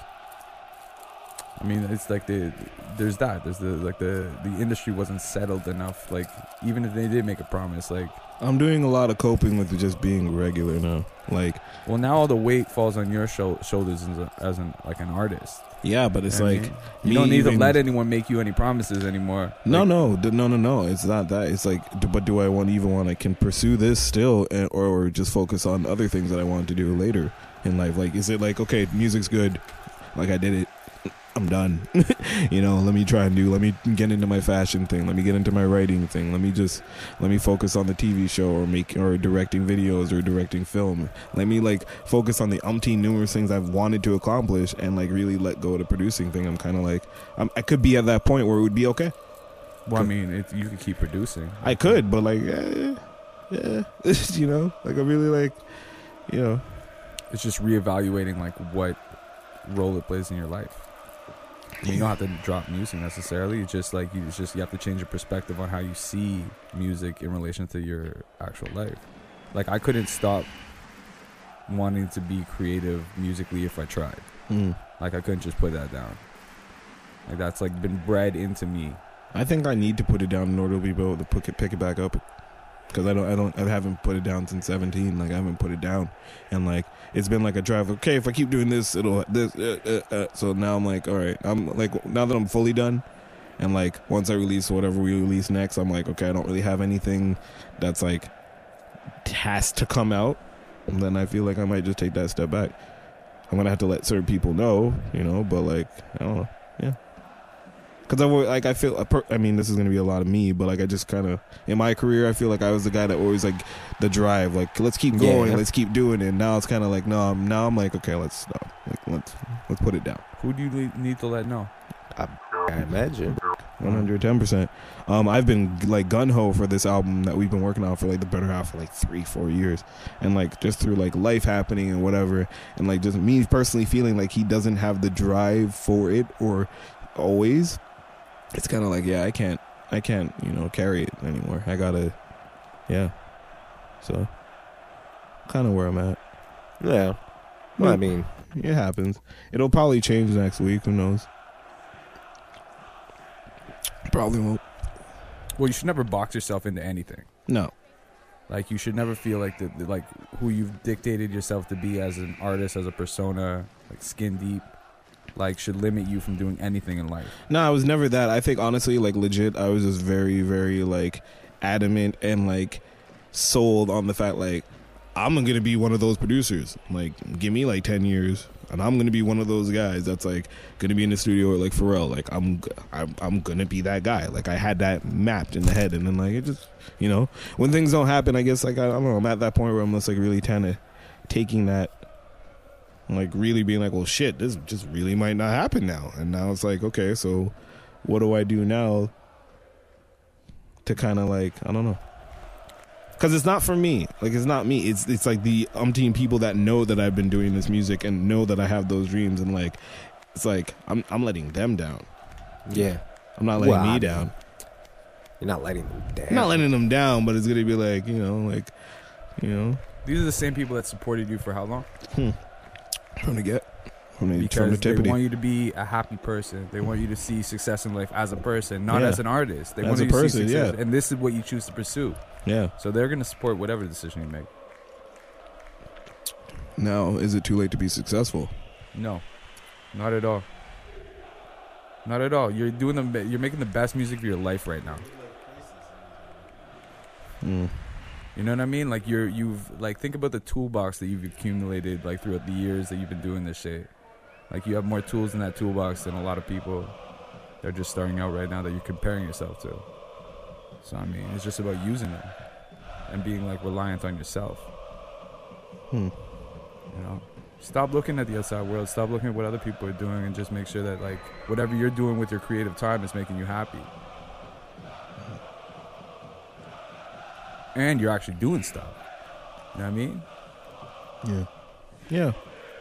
I mean, it's like the there's that there's the like the the industry wasn't settled enough. Like even if they did make a promise, like I'm doing a lot of coping with just being regular now. Like, well, now all the weight falls on your shou- shoulders as, a, as an like an artist. yeah, but it's You know what I like mean? you me don't need even- to let anyone make you any promises anymore. No, Like, no, d- no, no, no. It's not that. It's like, d- but do I want to even want to can pursue this still, and, or, or just focus on other things that I want to do later in life? Like, is it like, okay, music's good, like I did it, I'm done. You know, let me try and do, let me get into my fashion thing. Let me get into my writing thing. Let me just, let me focus on the T V show or make, or directing videos or directing film. Let me like focus on the umpteen numerous things I've wanted to accomplish and like really let go of the producing thing. I'm kind of like, I'm, I could be at that point where it would be okay. Well, I mean, it, you could keep producing. I could, but like, eh, yeah, you know, like I really like, you know. It's just reevaluating like what role it plays in your life. I mean, you don't have to drop music necessarily. It's just like you it's just you have to change your perspective on how you see music in relation to your actual life. Like I couldn't stop wanting to be creative musically if I tried. Mm. Like I couldn't just put that down. Like that's like been bred into me. I think I need to put it down in order to be able to pick it, pick it back up. Because I don't, I don't, I haven't put it down since seventeen. Like I haven't put it down, and like it's been like a drive. Okay, if I keep doing this, it'll this. Uh, uh, uh. So now I'm like, all right, I'm like now that I'm fully done, and like once I release whatever we release next, I'm like, okay, I don't really have anything that's like has to come out. And then I feel like I might just take that step back. I'm gonna have to let certain people know, you know. But like, I don't know, yeah. Because I like I feel I mean this is gonna be a lot of me, but like I just kind of in my career I feel like I was the guy that always like the drive, like let's keep going, Yeah. let's keep doing it. Now it's kind of like no, I'm, now I'm like okay, let's stop, like let's let's put it down. Who do you need- need to let know? I, I imagine. one hundred ten percent. Um, I've been like gun ho for this album that we've been working on for like the better half of like three, four years, and like just through like life happening and whatever, and like just me personally feeling like he doesn't have the drive for it or always. It's kind of like, yeah, I can't, I can't, you know, carry it anymore. I gotta, yeah. So, kind of where I'm at. Yeah. Well, I mean, It happens. It'll probably change next week. Who knows? Probably won't. Well, you should never box yourself into anything. No. Like you should never feel like the, the like who you've dictated yourself to be as an artist, as a persona, like skin deep, like should limit you from doing anything in life. No, I was never that. I think honestly, like legit, I was just very, very like adamant and like sold on the fact like I'm gonna be one of those producers. Like, give me like ten years, and I'm gonna be one of those guys that's like gonna be in the studio with like Pharrell. Like, I'm, I'm, I'm gonna be that guy. Like, I had that mapped in the head, and then like it just, you know, when things don't happen, I guess like I, I don't know. I'm at that point where I'm just like really kind of taking that. Like really being like, well, shit, this just really might not happen now. And now it's like, okay, so what do I do now to kind of like, I don't know. Because it's not for me. Like, it's not me. It's it's like the umpteen people that know that I've been doing this music and know that I have those dreams. And like, it's like, I'm I'm letting them down. yeah. I'm not letting Well, I me mean, down. You're not letting them down. I'm not letting them down, but it's going to be like, you know, like, you know. These are the same people that supported you for how long? Hmm. From the get. From the, from Because the they tippity. want you to be a happy person. They want you to see success in life as a person, not Yeah. as an artist. They As want a you to person, see success, yeah. and this is what you choose to pursue. Yeah. So they're going to support whatever decision you make. Now, is it too late to be successful? No, not at all. Not at all. You're doing the be- you're making the best music of your life right now. Mm. You know what I mean? Like you're you've like think about the toolbox that you've accumulated like throughout the years that you've been doing this shit. Like you have more tools in that toolbox than a lot of people that are just starting out right now that you're comparing yourself to. So I mean, it's just about using it and being like reliant on yourself. Hmm. You know, stop looking at the outside world. Stop looking at what other people are doing, and just make sure that like whatever you're doing with your creative time is making you happy. And you're actually doing stuff. You know what I mean? Yeah. Yeah.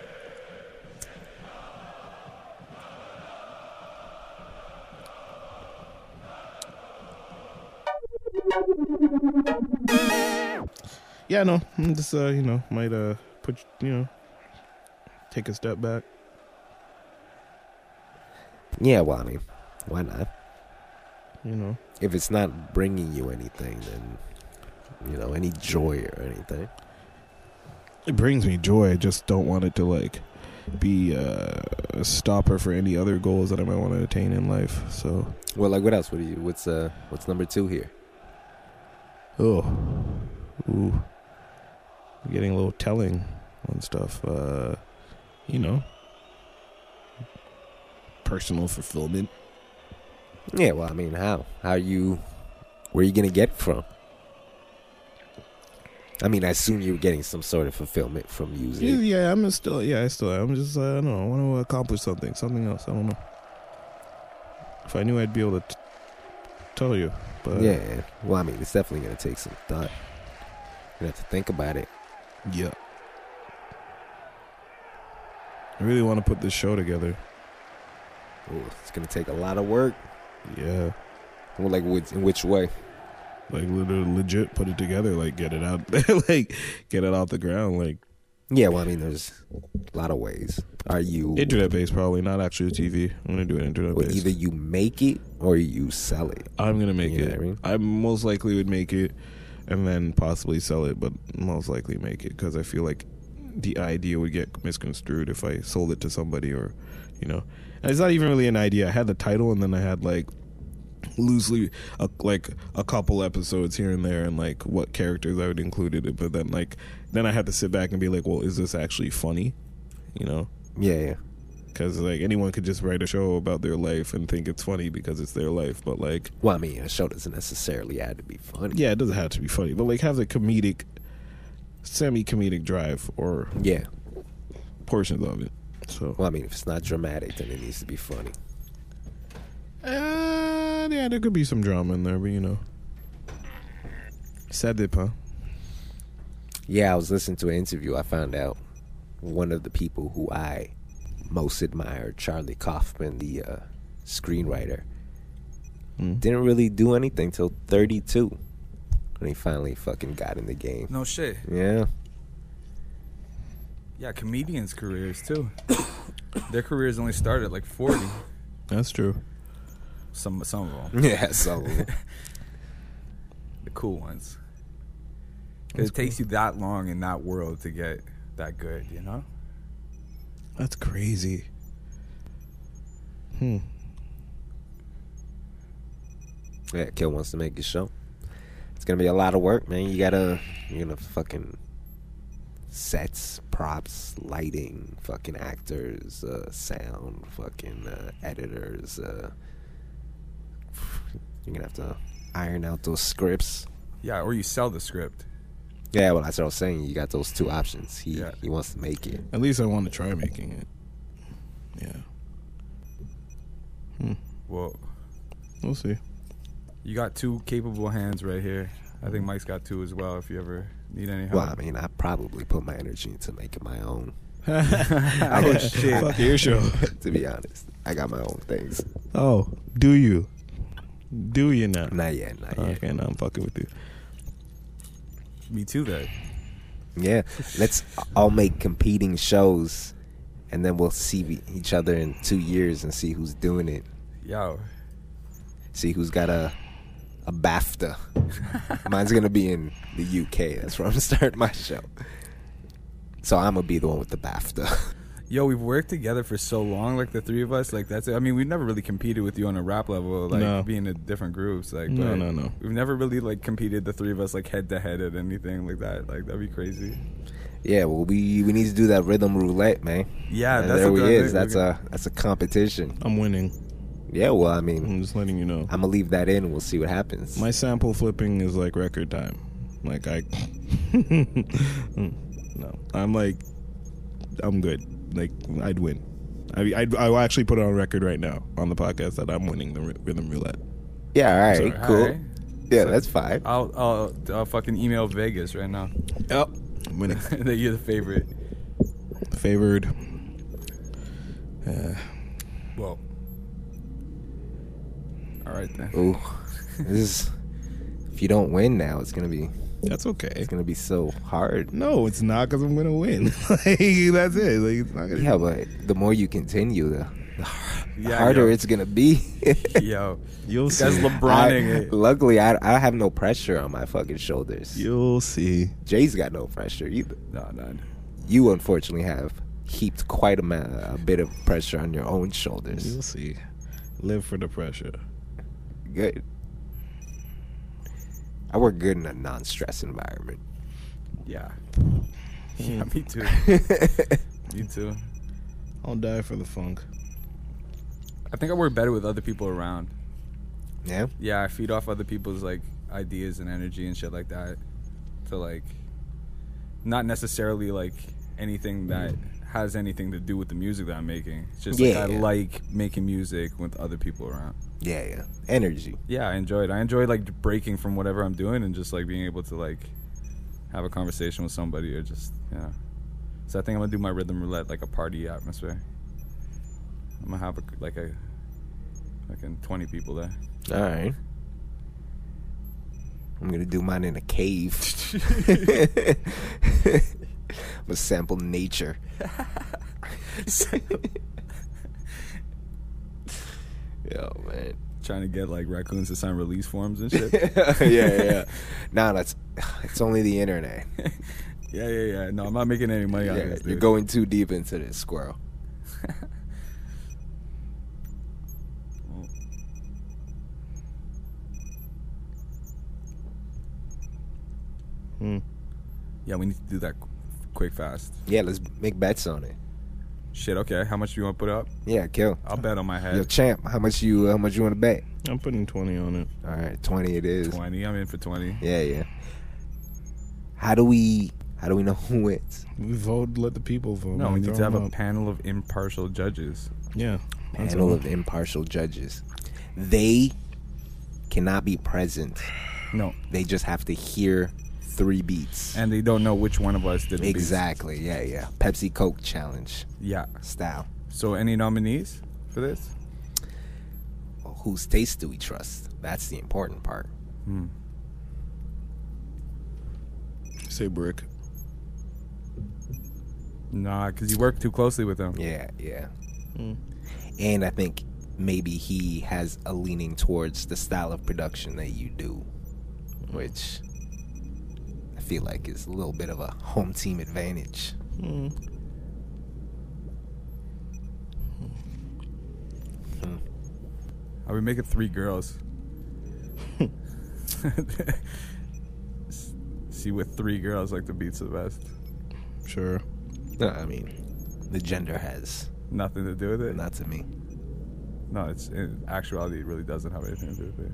Yeah, no, I'm just uh, you know, might uh put you know, take a step back. Yeah, well, I mean, why not? You know, If it's not bringing you anything, then, you know, any joy or anything. it brings me joy. I just don't want it to like be uh, a stopper for any other goals that I might want to attain in life. So, Well, like, what else? What do you? What's uh? What's number two here? oh, ooh, getting a little telling on stuff. Uh, you know, personal fulfillment. Yeah, well, I mean, how? How you, where are you going to get it from? I mean, I assume you're getting some sort of fulfillment from using Yeah, it. yeah, I'm still, yeah, I still, I'm just, uh, I don't know, I want to accomplish something, something else. I don't know. If I knew, I'd be able to t- tell you. But Yeah, well, I mean, it's definitely going to take some thought. You have to think about it. yeah, I really want to put this show together. Ooh, it's going to take a lot of work. Yeah, Well, like, which, in which way? like literally legit put it together, like get it out, like get it off the ground, like Yeah, well, I mean, there's a lot of ways. Are you internet based, probably not actually T V. I'm gonna do it internet well, based. either you make it or you sell it? I'm gonna make You know it. what I mean? I most likely would make it, and then possibly sell it, but most likely make it because I feel like the idea would get misconstrued if I sold it to somebody, or you know, and it's not even really an idea. I had the title, and then I had like loosely a, like a couple episodes here and there, and like what characters I would include in it. But then like then I had to sit back and be like, well, is this actually funny? You know. Yeah, yeah. Because like anyone could just write a show about their life and think it's funny because it's their life, but like, Well, I mean, a show doesn't necessarily have to be funny. yeah, it doesn't have to be funny, but like have the comedic, semi-comedic drive or Yeah. portions of it. So, Well, I mean, if it's not dramatic, then it needs to be funny. uh, yeah, there could be some drama in there, but you know, ça dépend. Yeah, I was listening to an interview. I found out one of the people who I most admire, Charlie Kaufman, the uh, screenwriter, Mm. didn't really do anything till thirty-two when he finally fucking got in the game. No shit. Yeah. Yeah, comedians' careers too. Their careers only started at like forty. That's true. Some some of them, Yeah, so the cool ones. 'Cause it takes you that long in that world to get that good, you know. That's crazy. Hmm. yeah, Kill wants to make his show. It's gonna be a lot of work, man. You gotta, you're gonna fucking sets, props, lighting, fucking actors, uh, sound, fucking uh, editors. Uh, you're gonna have to iron out those scripts. Yeah, or you sell the script. Yeah, well, that's what I was saying. You got those two options. He Yeah. he wants to make it. At least I want to try making it. Yeah. Hmm. Well, We'll see. you got two capable hands right here. I think Mike's got two as well. If you ever need any help. Well, I mean, I probably put my energy into making my own. Oh shit! Fuck your show. To be honest, I got my own things. Oh, do you? Do you now? Not yet, not yet. Okay, now I'm fucking with you. Me too. Then. Yeah, let's all make competing shows, and then we'll see each other in two years and see who's doing it. Yo. See who's got a a BAFTA. Mine's gonna be in the U K. That's where I'm gonna start my show. So I'm gonna be the one with the BAFTA. Yo, we've worked together for so long, like the three of us. Like that's it. I mean, we've never really competed with you on a rap level, like No. being in different groups. Like, No, but no, no. We've never really like competed the three of us like head to head at anything like that. Like that'd be crazy. Yeah, well, we we need to do that rhythm roulette, man. Yeah, And that's there what we the- is. That's a that's a competition. I'm winning. Yeah, well, I mean, I'm just letting you know. I'm gonna leave that in. We'll see what happens. My sample flipping is like record time. Like I, no, I'm like, I'm good. Like I'd win. I I'd, I'll actually put it on record right now on the podcast that I'm winning the rhythm roulette. Yeah, all right, Sorry. cool. All right. Yeah, So- that's fine. I'll, I'll I'll fucking email Vegas right now Yep, I'm winning. that you're the favorite. Favored. Uh, Well. All right then. Ooh, this is. If you don't win now, it's gonna be that's okay. it's gonna be so hard. No, it's not because I'm gonna win. Like that's it. Like it's not gonna. Yeah, but the more you continue, the, the Yeah, harder yo. it's gonna be. Yo, You'll this guy's see. LeBroning I- it. Luckily, I I have no pressure on my fucking shoulders. You'll see. Jay's got no pressure either. No, no. You unfortunately have heaped quite a, ma- a bit of pressure on your own shoulders. You'll see. Live for the pressure. Good. I work good in a non-stress environment. Yeah. Yeah, me too. Me too. I'll die for the funk. I think I work better with other people around. Yeah. Yeah, I feed off other people's like ideas and energy and shit like that. To like, not necessarily like anything that has anything to do with the music that I'm making. It's just Yeah, like I yeah. like making music with other people around. Yeah, yeah. Energy. Yeah, I enjoy it. I enjoy like breaking from whatever I'm doing and just like being able to like have a conversation with somebody or just yeah. So I think I'm gonna do my rhythm roulette like a party atmosphere. I'm gonna have a, like a fucking twenty people there. All right. I'm gonna do mine in a cave. I'm gonna sample nature. Yo, man. Trying to get like raccoons to sign release forms and shit. yeah, yeah. Nah, that's it's only the internet. Yeah, yeah, yeah. No, I'm not making any money on Yeah, this, dude. you're going too deep into this, squirrel. Hmm. Yeah, we need to do that qu- quick, fast. Yeah, let's make bets on it. Shit, okay. How much do you want to put up? Yeah, kill. I'll bet on my head. Yo, champ, how much you how much you want to bet? I'm putting twenty on it. All right, twenty it is. twenty. I'm in for twenty. Yeah, yeah. How do we how do we know who wins? We vote. Let the people vote. No, man. we need Throw to have them a up. panel of impartial judges. Yeah. That's Panel all. of impartial judges. They cannot be present. No. They just have to hear three beats. And they don't know which one of us did the beats. Exactly. Yeah, yeah. Pepsi Coke challenge Yeah. style. So any nominees for this? Whose taste do we trust? That's the important part. Hmm. Say brick. Nah, because you work too closely with them. Yeah, yeah. Mm. And I think maybe he has a leaning towards the style of production that you do, which I feel like is a little bit of a home team advantage. Mm. Are we making three girls? See what three girls like the beats the best. Sure. No, I mean, the gender has Nothing to do with it? not to me. No, it's in actuality, it really doesn't have anything to do with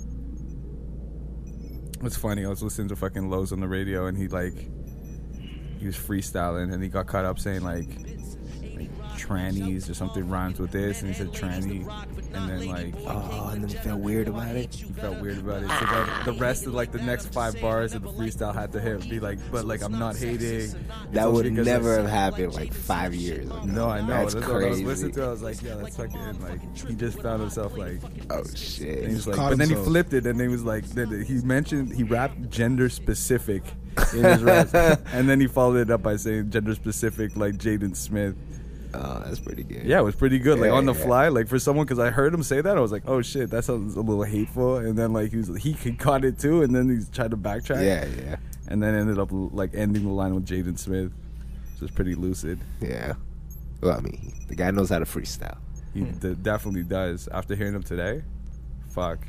it. It's funny, I was listening to fucking Lowe's on the radio and he like he was freestyling and he got caught up saying like, like trannies or something rhymes with this and he said tranny and then like Oh, and then he felt weird about it. he felt weird about it. So that the rest of like the next five bars of the freestyle had to hit be like, but like I'm not hating. It's That only would because never it's- have happened like five years ago. No, I know. That's, That's, what I was crazy. listening to. I was like, yeah, that's fucking like he just found himself like. Oh shit! And he was like, caught but then he himself. flipped it, and then he was like, then he mentioned he rapped gender specific in his raps, and then he followed it up by saying gender specific like Jaden Smith. Oh, that's pretty good. Yeah, it was pretty good. Like Yeah, on the yeah. fly, like for someone, because I heard him say that, I was like, oh shit, that sounds a little hateful. And then like he was he caught it too, and then he tried to backtrack. Yeah, yeah, And then ended up like ending the line with Jaden Smith, which was pretty lucid. yeah. Well, I mean, the guy knows how to freestyle. He d- definitely does. After hearing him today, fuck.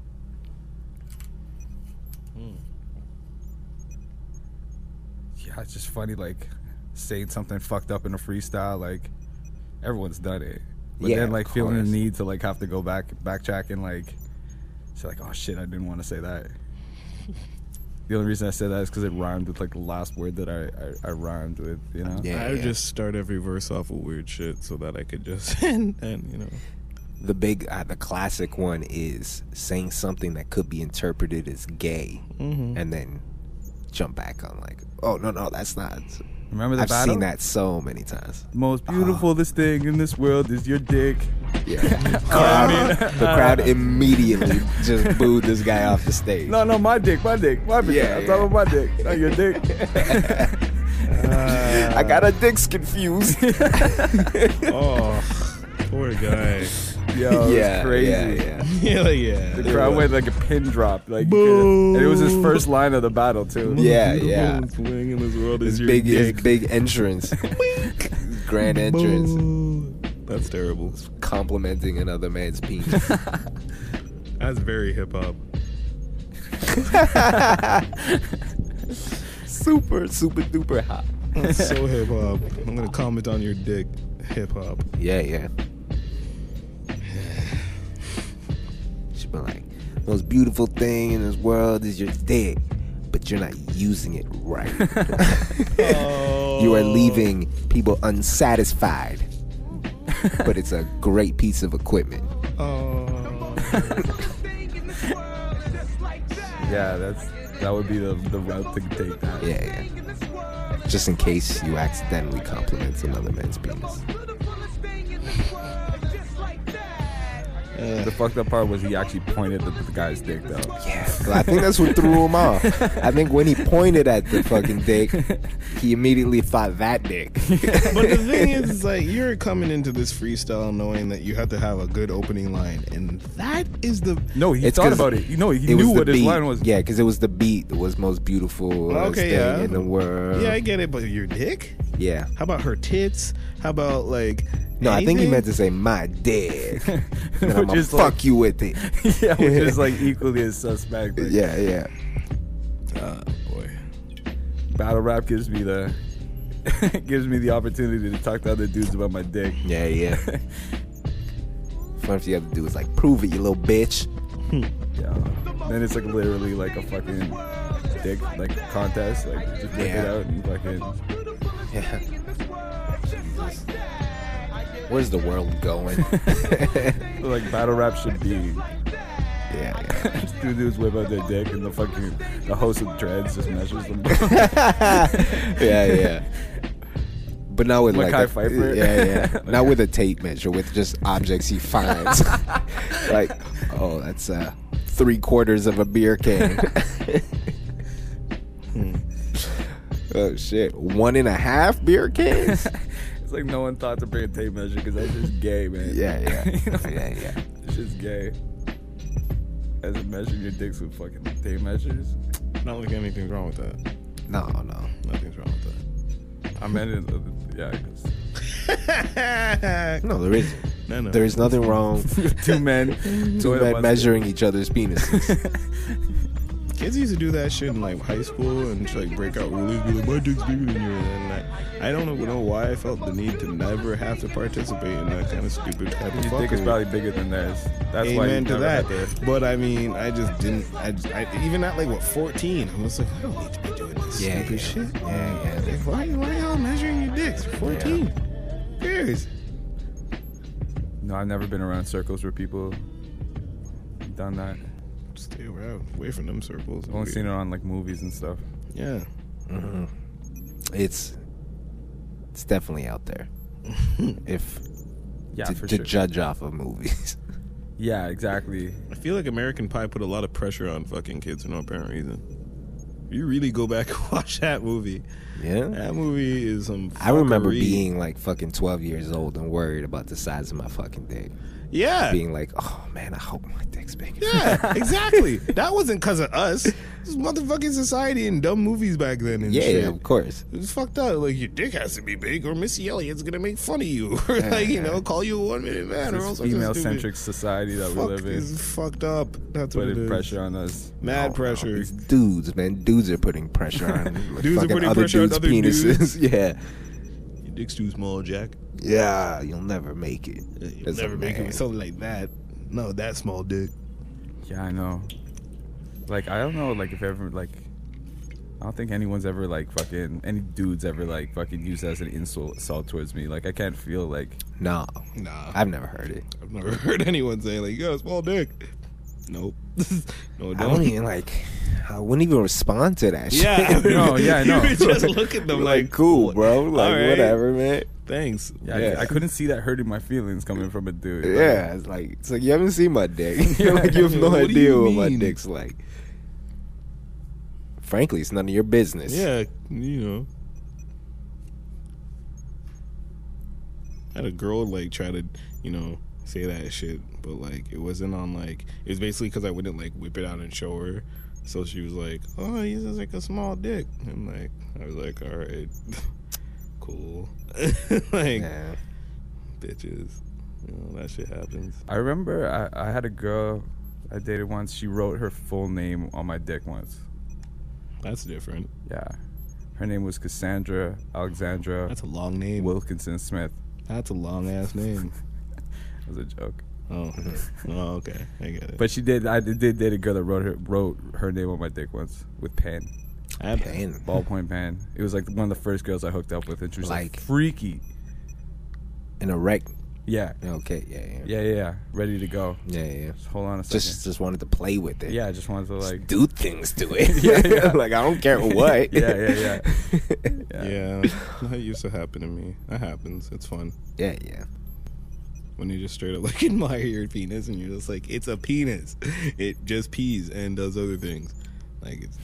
Yeah, it's just funny, like saying something fucked up in a freestyle. Like everyone's done it, but Yeah, then of like feeling the course. need to like have to go back, backtrack, and like, it's like, oh shit, I didn't want to say that. The only reason I said that is because it rhymed with like the last word that I I, I rhymed with, you know. Yeah, I would yeah. just start every verse off with weird shit so that I could just and, and you know. The big, uh, the classic one is saying something that could be interpreted as gay, Mm-hmm. and then jump back on like, oh no, no, that's not. Remember the I've battle? seen that so many times. Most beautiful this thing in this world is your dick. Yeah, crowd, the crowd immediately just booed this guy off the stage. No, no, my dick, my dick, my dick. Yeah, I'm yeah. talking about my dick, not your dick. I got our dicks confused. Oh, poor guy. Yo, yeah, it's crazy. yeah, yeah. yeah, yeah. The crowd went like a pin drop. Like, you could- and it was his first line of the battle too. Yeah, yeah. Swing in this world His is your big, his dick. big entrance, grand entrance, Boo. That's terrible. complimenting another man's penis. That's very hip hop. super, super duper hot. That's so hip hop. I'm gonna comment on your dick. Hip hop. Yeah, yeah. she'll be like, most beautiful thing in this world is your dick, but you're not using it right. Oh. You are leaving people unsatisfied, but it's a great piece of equipment. Oh. Yeah, that's that would be the the route to take that. Yeah, yeah. Just in case you accidentally compliment another man's penis. The fucked up part was he actually pointed at the guy's dick though. Yeah, I think that's what threw him off. I think when he pointed at the fucking dick, he immediately thought that dick. But the thing is, is, like, you're coming into this freestyle knowing that you have to have a good opening line, and that is the No, he It's thought 'cause about it. You know, he It was knew the what his beat. line was. Yeah, because it was the beat that was most beautiful Okay, thing yeah. in the world. yeah, I get it. But your dick? Yeah. How about her tits? How about like? No, I think he anything? meant to say my dick. And I'm Which gonna is fuck like- you with it. Yeah, which is like equally as suspect. Like, Yeah, yeah. Uh, boy. battle rap gives me the gives me the opportunity to talk to other dudes about my dick. Yeah, yeah. Fun if you have to do is like, prove it, you little bitch. Yeah. Then it's like literally like a fucking dick like contest. Like just whip it Yeah. out and fucking Yeah. Jesus. Where's the world going? like battle rap should be. Yeah, yeah. Just two dudes whip out their dick and the fucking the host of dreads just measures them. yeah, yeah. But not with Mackay like a, Pfeiffer? yeah, yeah. Not with a tape measure, with just objects he finds. Like, oh, that's uh, three quarters of a beer can. Oh shit, one and a half beer cans. It's like no one thought to bring a tape measure because that's just gay, man. Yeah, yeah, You know? yeah, yeah. It's just gay. As in measuring your dicks with fucking tape measures. Not like anything's wrong with that. No, no. Nothing's wrong with I meant it. uh, Yeah, because that. No, there isn't. No, no. There is nothing wrong. two men, Two men measuring each other's penises. Kids used to do that shit in like high school and just, like break out rulers, be like, my dick's bigger than yours. And I, I don't know, know why I felt the need to never have to participate in that kind of stupid type of Your dick is fuckery. probably bigger than theirs. That's why you Amen to never that. had to. But I mean, I just didn't. I, just, I even at like what fourteen, I was like, I don't need to be doing this Yeah, stupid yeah. shit. Yeah, yeah. Like, why, why y'all measuring your dicks? You're fourteen. Serious. No, I've never been around circles where people done that. Stay away, away from them circles. I've only seen it on like movies and stuff. Yeah. Mm-hmm. It's it's definitely out there. If Yeah, to, for to sure. judge off of movies. Yeah, exactly. I feel like American Pie put a lot of pressure on fucking kids for no apparent reason. You really go back and watch that movie. Yeah. That movie is some. I remember fuckery. being like fucking twelve years old and worried about the size of my fucking dick. Yeah. Being like, oh man, I hope my dick's big. Yeah, exactly. That wasn't because of us. This was motherfucking society and dumb movies back then and Yeah, shit. yeah, of course. It was fucked up. Like, your dick has to be big or Missy Elliott's gonna make fun of you. Or, like, you know, call you a one minute man or all This sorts of female-centric stupid- society that we Fuck live in. is fucked up. That's what it Putting is. pressure on us. Mad Oh, pressure. These dudes, man. Dudes are putting pressure on like, Dudes are fucking putting other pressure on dudes' other penises. dudes. Yeah. Your dick's too small, Jack. Yeah, you'll never make it. You'll As a never make it man. with something like that. No, that small dick. Yeah, I know. Like, I don't know, like, if ever, like, I don't think anyone's ever, like, fucking, any dudes ever, like, fucking used as an insult insult towards me. Like, I can't feel, like, No. Nah. I've never heard it. I've never heard anyone say, like, you got a small dick. Nope. No, I don't. don't even like. I wouldn't even respond to that shit. Yeah, No, yeah, I know. You would just look at them like, like, cool, bro. Like, All right. whatever, man. thanks. yeah, Yeah. I, I couldn't see that hurting my feelings coming from a dude. Like, Yeah, it's like it's like you haven't seen my dick. You're like you have no What do idea you what my mean? dick's like. Frankly, it's none of your business. Yeah, you know. I had a girl like try to, you know, say that shit, but like it wasn't on like it was basically because I wouldn't like whip it out and show her. So she was like, "Oh, he's just like a small dick." I'm like, I was like, "All right, cool." Like, Yeah. bitches, you know, that shit happens. I remember I, I had a girl I dated once. She wrote her full name on my dick once. That's different. Yeah. Her name was Cassandra Alexandra That's a long name. Wilkinson Smith. That's a long ass name. That was a joke. Oh, oh, okay, I get it. But she did. I did date a girl that wrote her wrote her name on my dick once with pen, I had Pen. ballpoint pen. It was like one of the first girls I hooked up with, and she was like, Like- freaky. In a wreck. Yeah, Okay, yeah, yeah. yeah, yeah, yeah. Ready to go. Yeah, yeah. Just hold on a second. Just just wanted to play with it. yeah, I just wanted to like. Do things to it. Yeah, yeah. Like, I don't care what. Yeah, yeah, yeah. yeah. Yeah, that used to happen to me. That happens. It's fun Yeah, yeah. when you just straight up like admire your penis and you're just like, it's a penis. It just pees and does other things. Like it's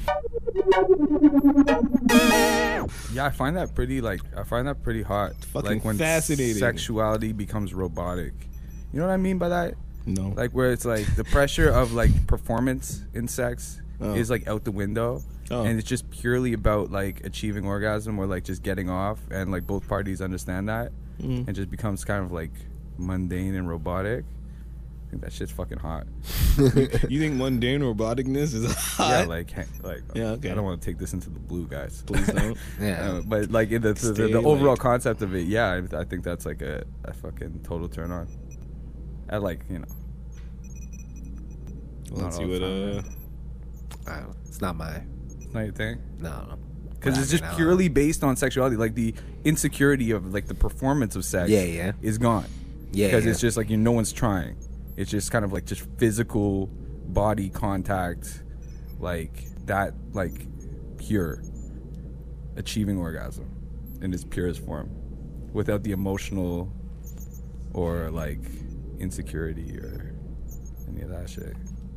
Yeah, I find that pretty like I find that pretty hot. fucking like when fascinating. sexuality becomes robotic. You know what I mean by that? no. Like where it's like the pressure of like performance in sex Oh. is like out the window. Oh. And it's just purely about like achieving orgasm or like just getting off, and like both parties understand that, Mm. and just becomes kind of like mundane and robotic. I think that shit's fucking hot. You think mundane roboticness is hot? Yeah, like ha- like Yeah, okay. I don't want to take this into the blue, guys. Please don't. Yeah. Uh, but like in the the, the, Stay, the overall like- concept of it, yeah, I, I think that's like a, a fucking total turn on. I like you know. Well, let's Not see all what the uh. time, I don't- it's not my. Not your thing. No. Because But it's I just mean, I don't- purely based on sexuality. Like the insecurity of like the performance of sex Yeah, yeah. is gone. Yeah, Because yeah. it's just like you no one's trying. It's just kind of like just physical body contact, like that, like pure achieving orgasm in its purest form, without the emotional or like insecurity or any of that shit.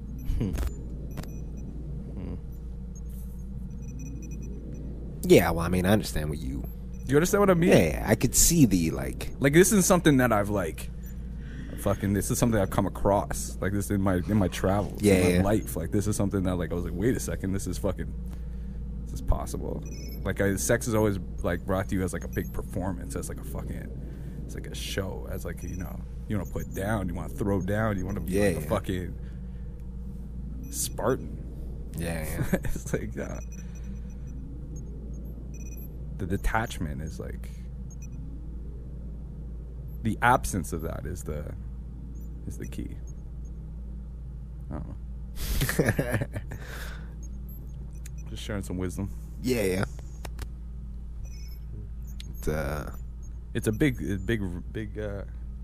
Yeah, well, I mean, I understand what you. Do you understand what I mean? Yeah, yeah, I could see the like. Like this is something that I've like fucking this is something I've come across. Like this in my in my travels, Yeah, in my yeah. life. Like this is something that like I was like, wait a second, this is fucking this is possible. Like I, sex is always like brought to you as like a big performance, as like a fucking it's like a show, as like you know, you want to put down, you want to throw down, you want to be Yeah, like a yeah. fucking Spartan. Yeah, yeah. It's like uh, the detachment is like the absence of that is the is the key. I don't know. Just sharing some wisdom. Yeah, yeah. It's, uh, It's a big, a big, big. Uh,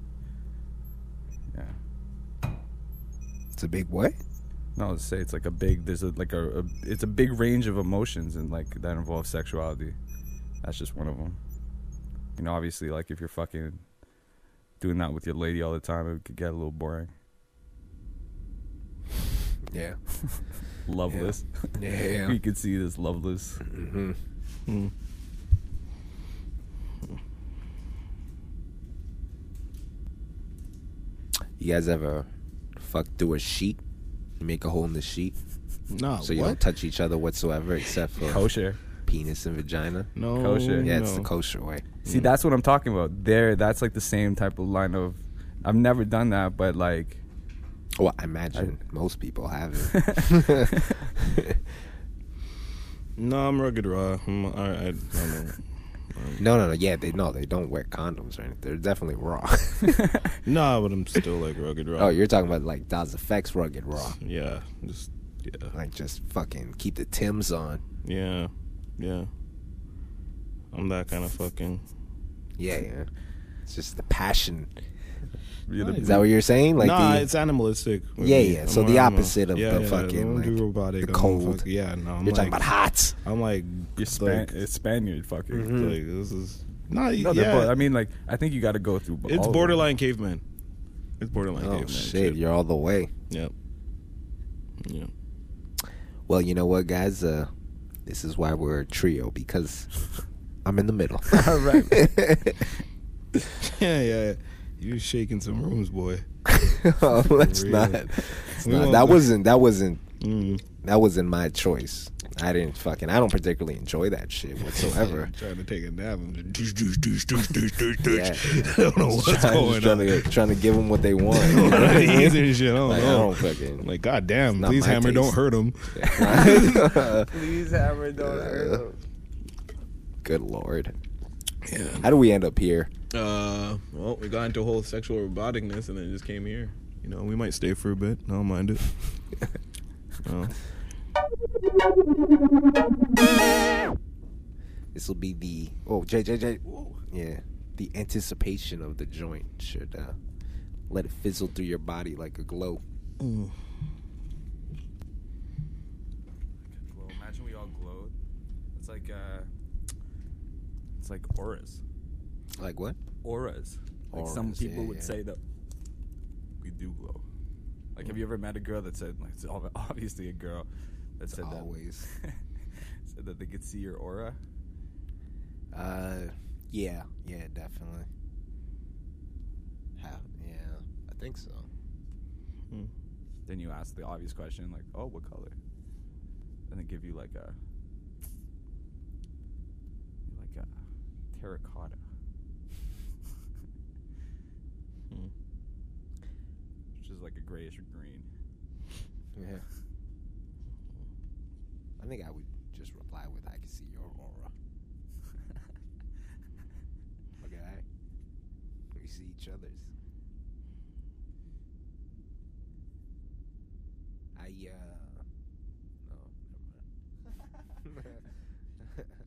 yeah. it's a big what? No, I'll say it's like a big. There's a like a, a. It's a big range of emotions and like that involve sexuality. That's just one of them. You know, obviously, like if you're fucking doing that with your lady all the time, it could get a little boring. Yeah. Loveless. Yeah, yeah. You could see this loveless. Mm-hmm. Hmm. You guys ever fuck through a sheet? You make a hole in the sheet No. so you what? don't touch each other whatsoever except for Kosher. penis and vagina. No. Kosher. Yeah, it's no. the kosher way. See, that's what I'm talking about. There, that's like the same type of line of. I've never done that, but like. Well, I imagine most people have it. No, I'm rugged raw. I'm, I, I, I don't know. No, no, no. Yeah, they no, they don't wear condoms or anything. They're definitely raw. No, but I'm still like rugged raw. Oh, you're talking about like Daz Effects rugged raw. Yeah, just yeah, Like just fucking keep the Timbs on. yeah, yeah. I'm that kind of fucking. Yeah, yeah. It's just the passion. You're the- Is that what you're saying? Like nah, the, it's animalistic. with Yeah, me. yeah, I'm so more the animal. opposite of yeah, the yeah, fucking, I don't like, do robotic. the I'm cold. fuck- yeah, no. I'm you're like, talking about hot. I'm like, You're Span- like, it's Spaniard fucking. Mhm. like this is not. No, they're yeah, both- I mean, like, I think you got to go through. all it's of them. borderline caveman. It's borderline Oh caveman. shit, you're all the way. Yep. Yep. Well, you know what, guys? Uh, this is why we're a trio, because I'm in the middle. All right. Yeah, yeah. You shaking some rooms, boy. Oh, let's Real. not. Let's We not. won't- That wasn't. That wasn't. Mm. That wasn't my choice. I didn't fucking. I don't particularly enjoy that shit whatsoever. Trying to take a nap. I'm just, douche, douche, douche, douche, douche, douche, Yeah. douche. I don't know what's Trying, going trying on. to trying to give them what they want. You know what I mean? Easy shit. I don't Like, I know. don't fucking. Like, goddamn, not please, my Hammer, taste. don't hurt him. Please, Hammer, don't hurt Good lord. Yeah. How do we end up here? Uh, well, we got into a whole sexual roboticness and then just came here. You know, we might stay for a bit. I don't mind it. Oh. This will be the oh J J J. Yeah, the anticipation of the joint should uh, let it fizzle through your body like a glow. Mm. Glow. Imagine we all glowed. It's like uh, it's like auras. Like what? Auras. Like some Auras, people yeah, would yeah. say that we do glow. Like, have you ever met a girl that said, like, it's ob- obviously a girl that It's said always. that said that they could see your aura? Uh, yeah, yeah, definitely. Have yeah, I think so. Mm. Then you ask the obvious question, like, oh, what color? And they give you like a like a terracotta. Mm. Which is like a grayish green. Yeah. I think I would just reply with, "I can see your aura." Okay, we see each other's. I uh, no, never mind.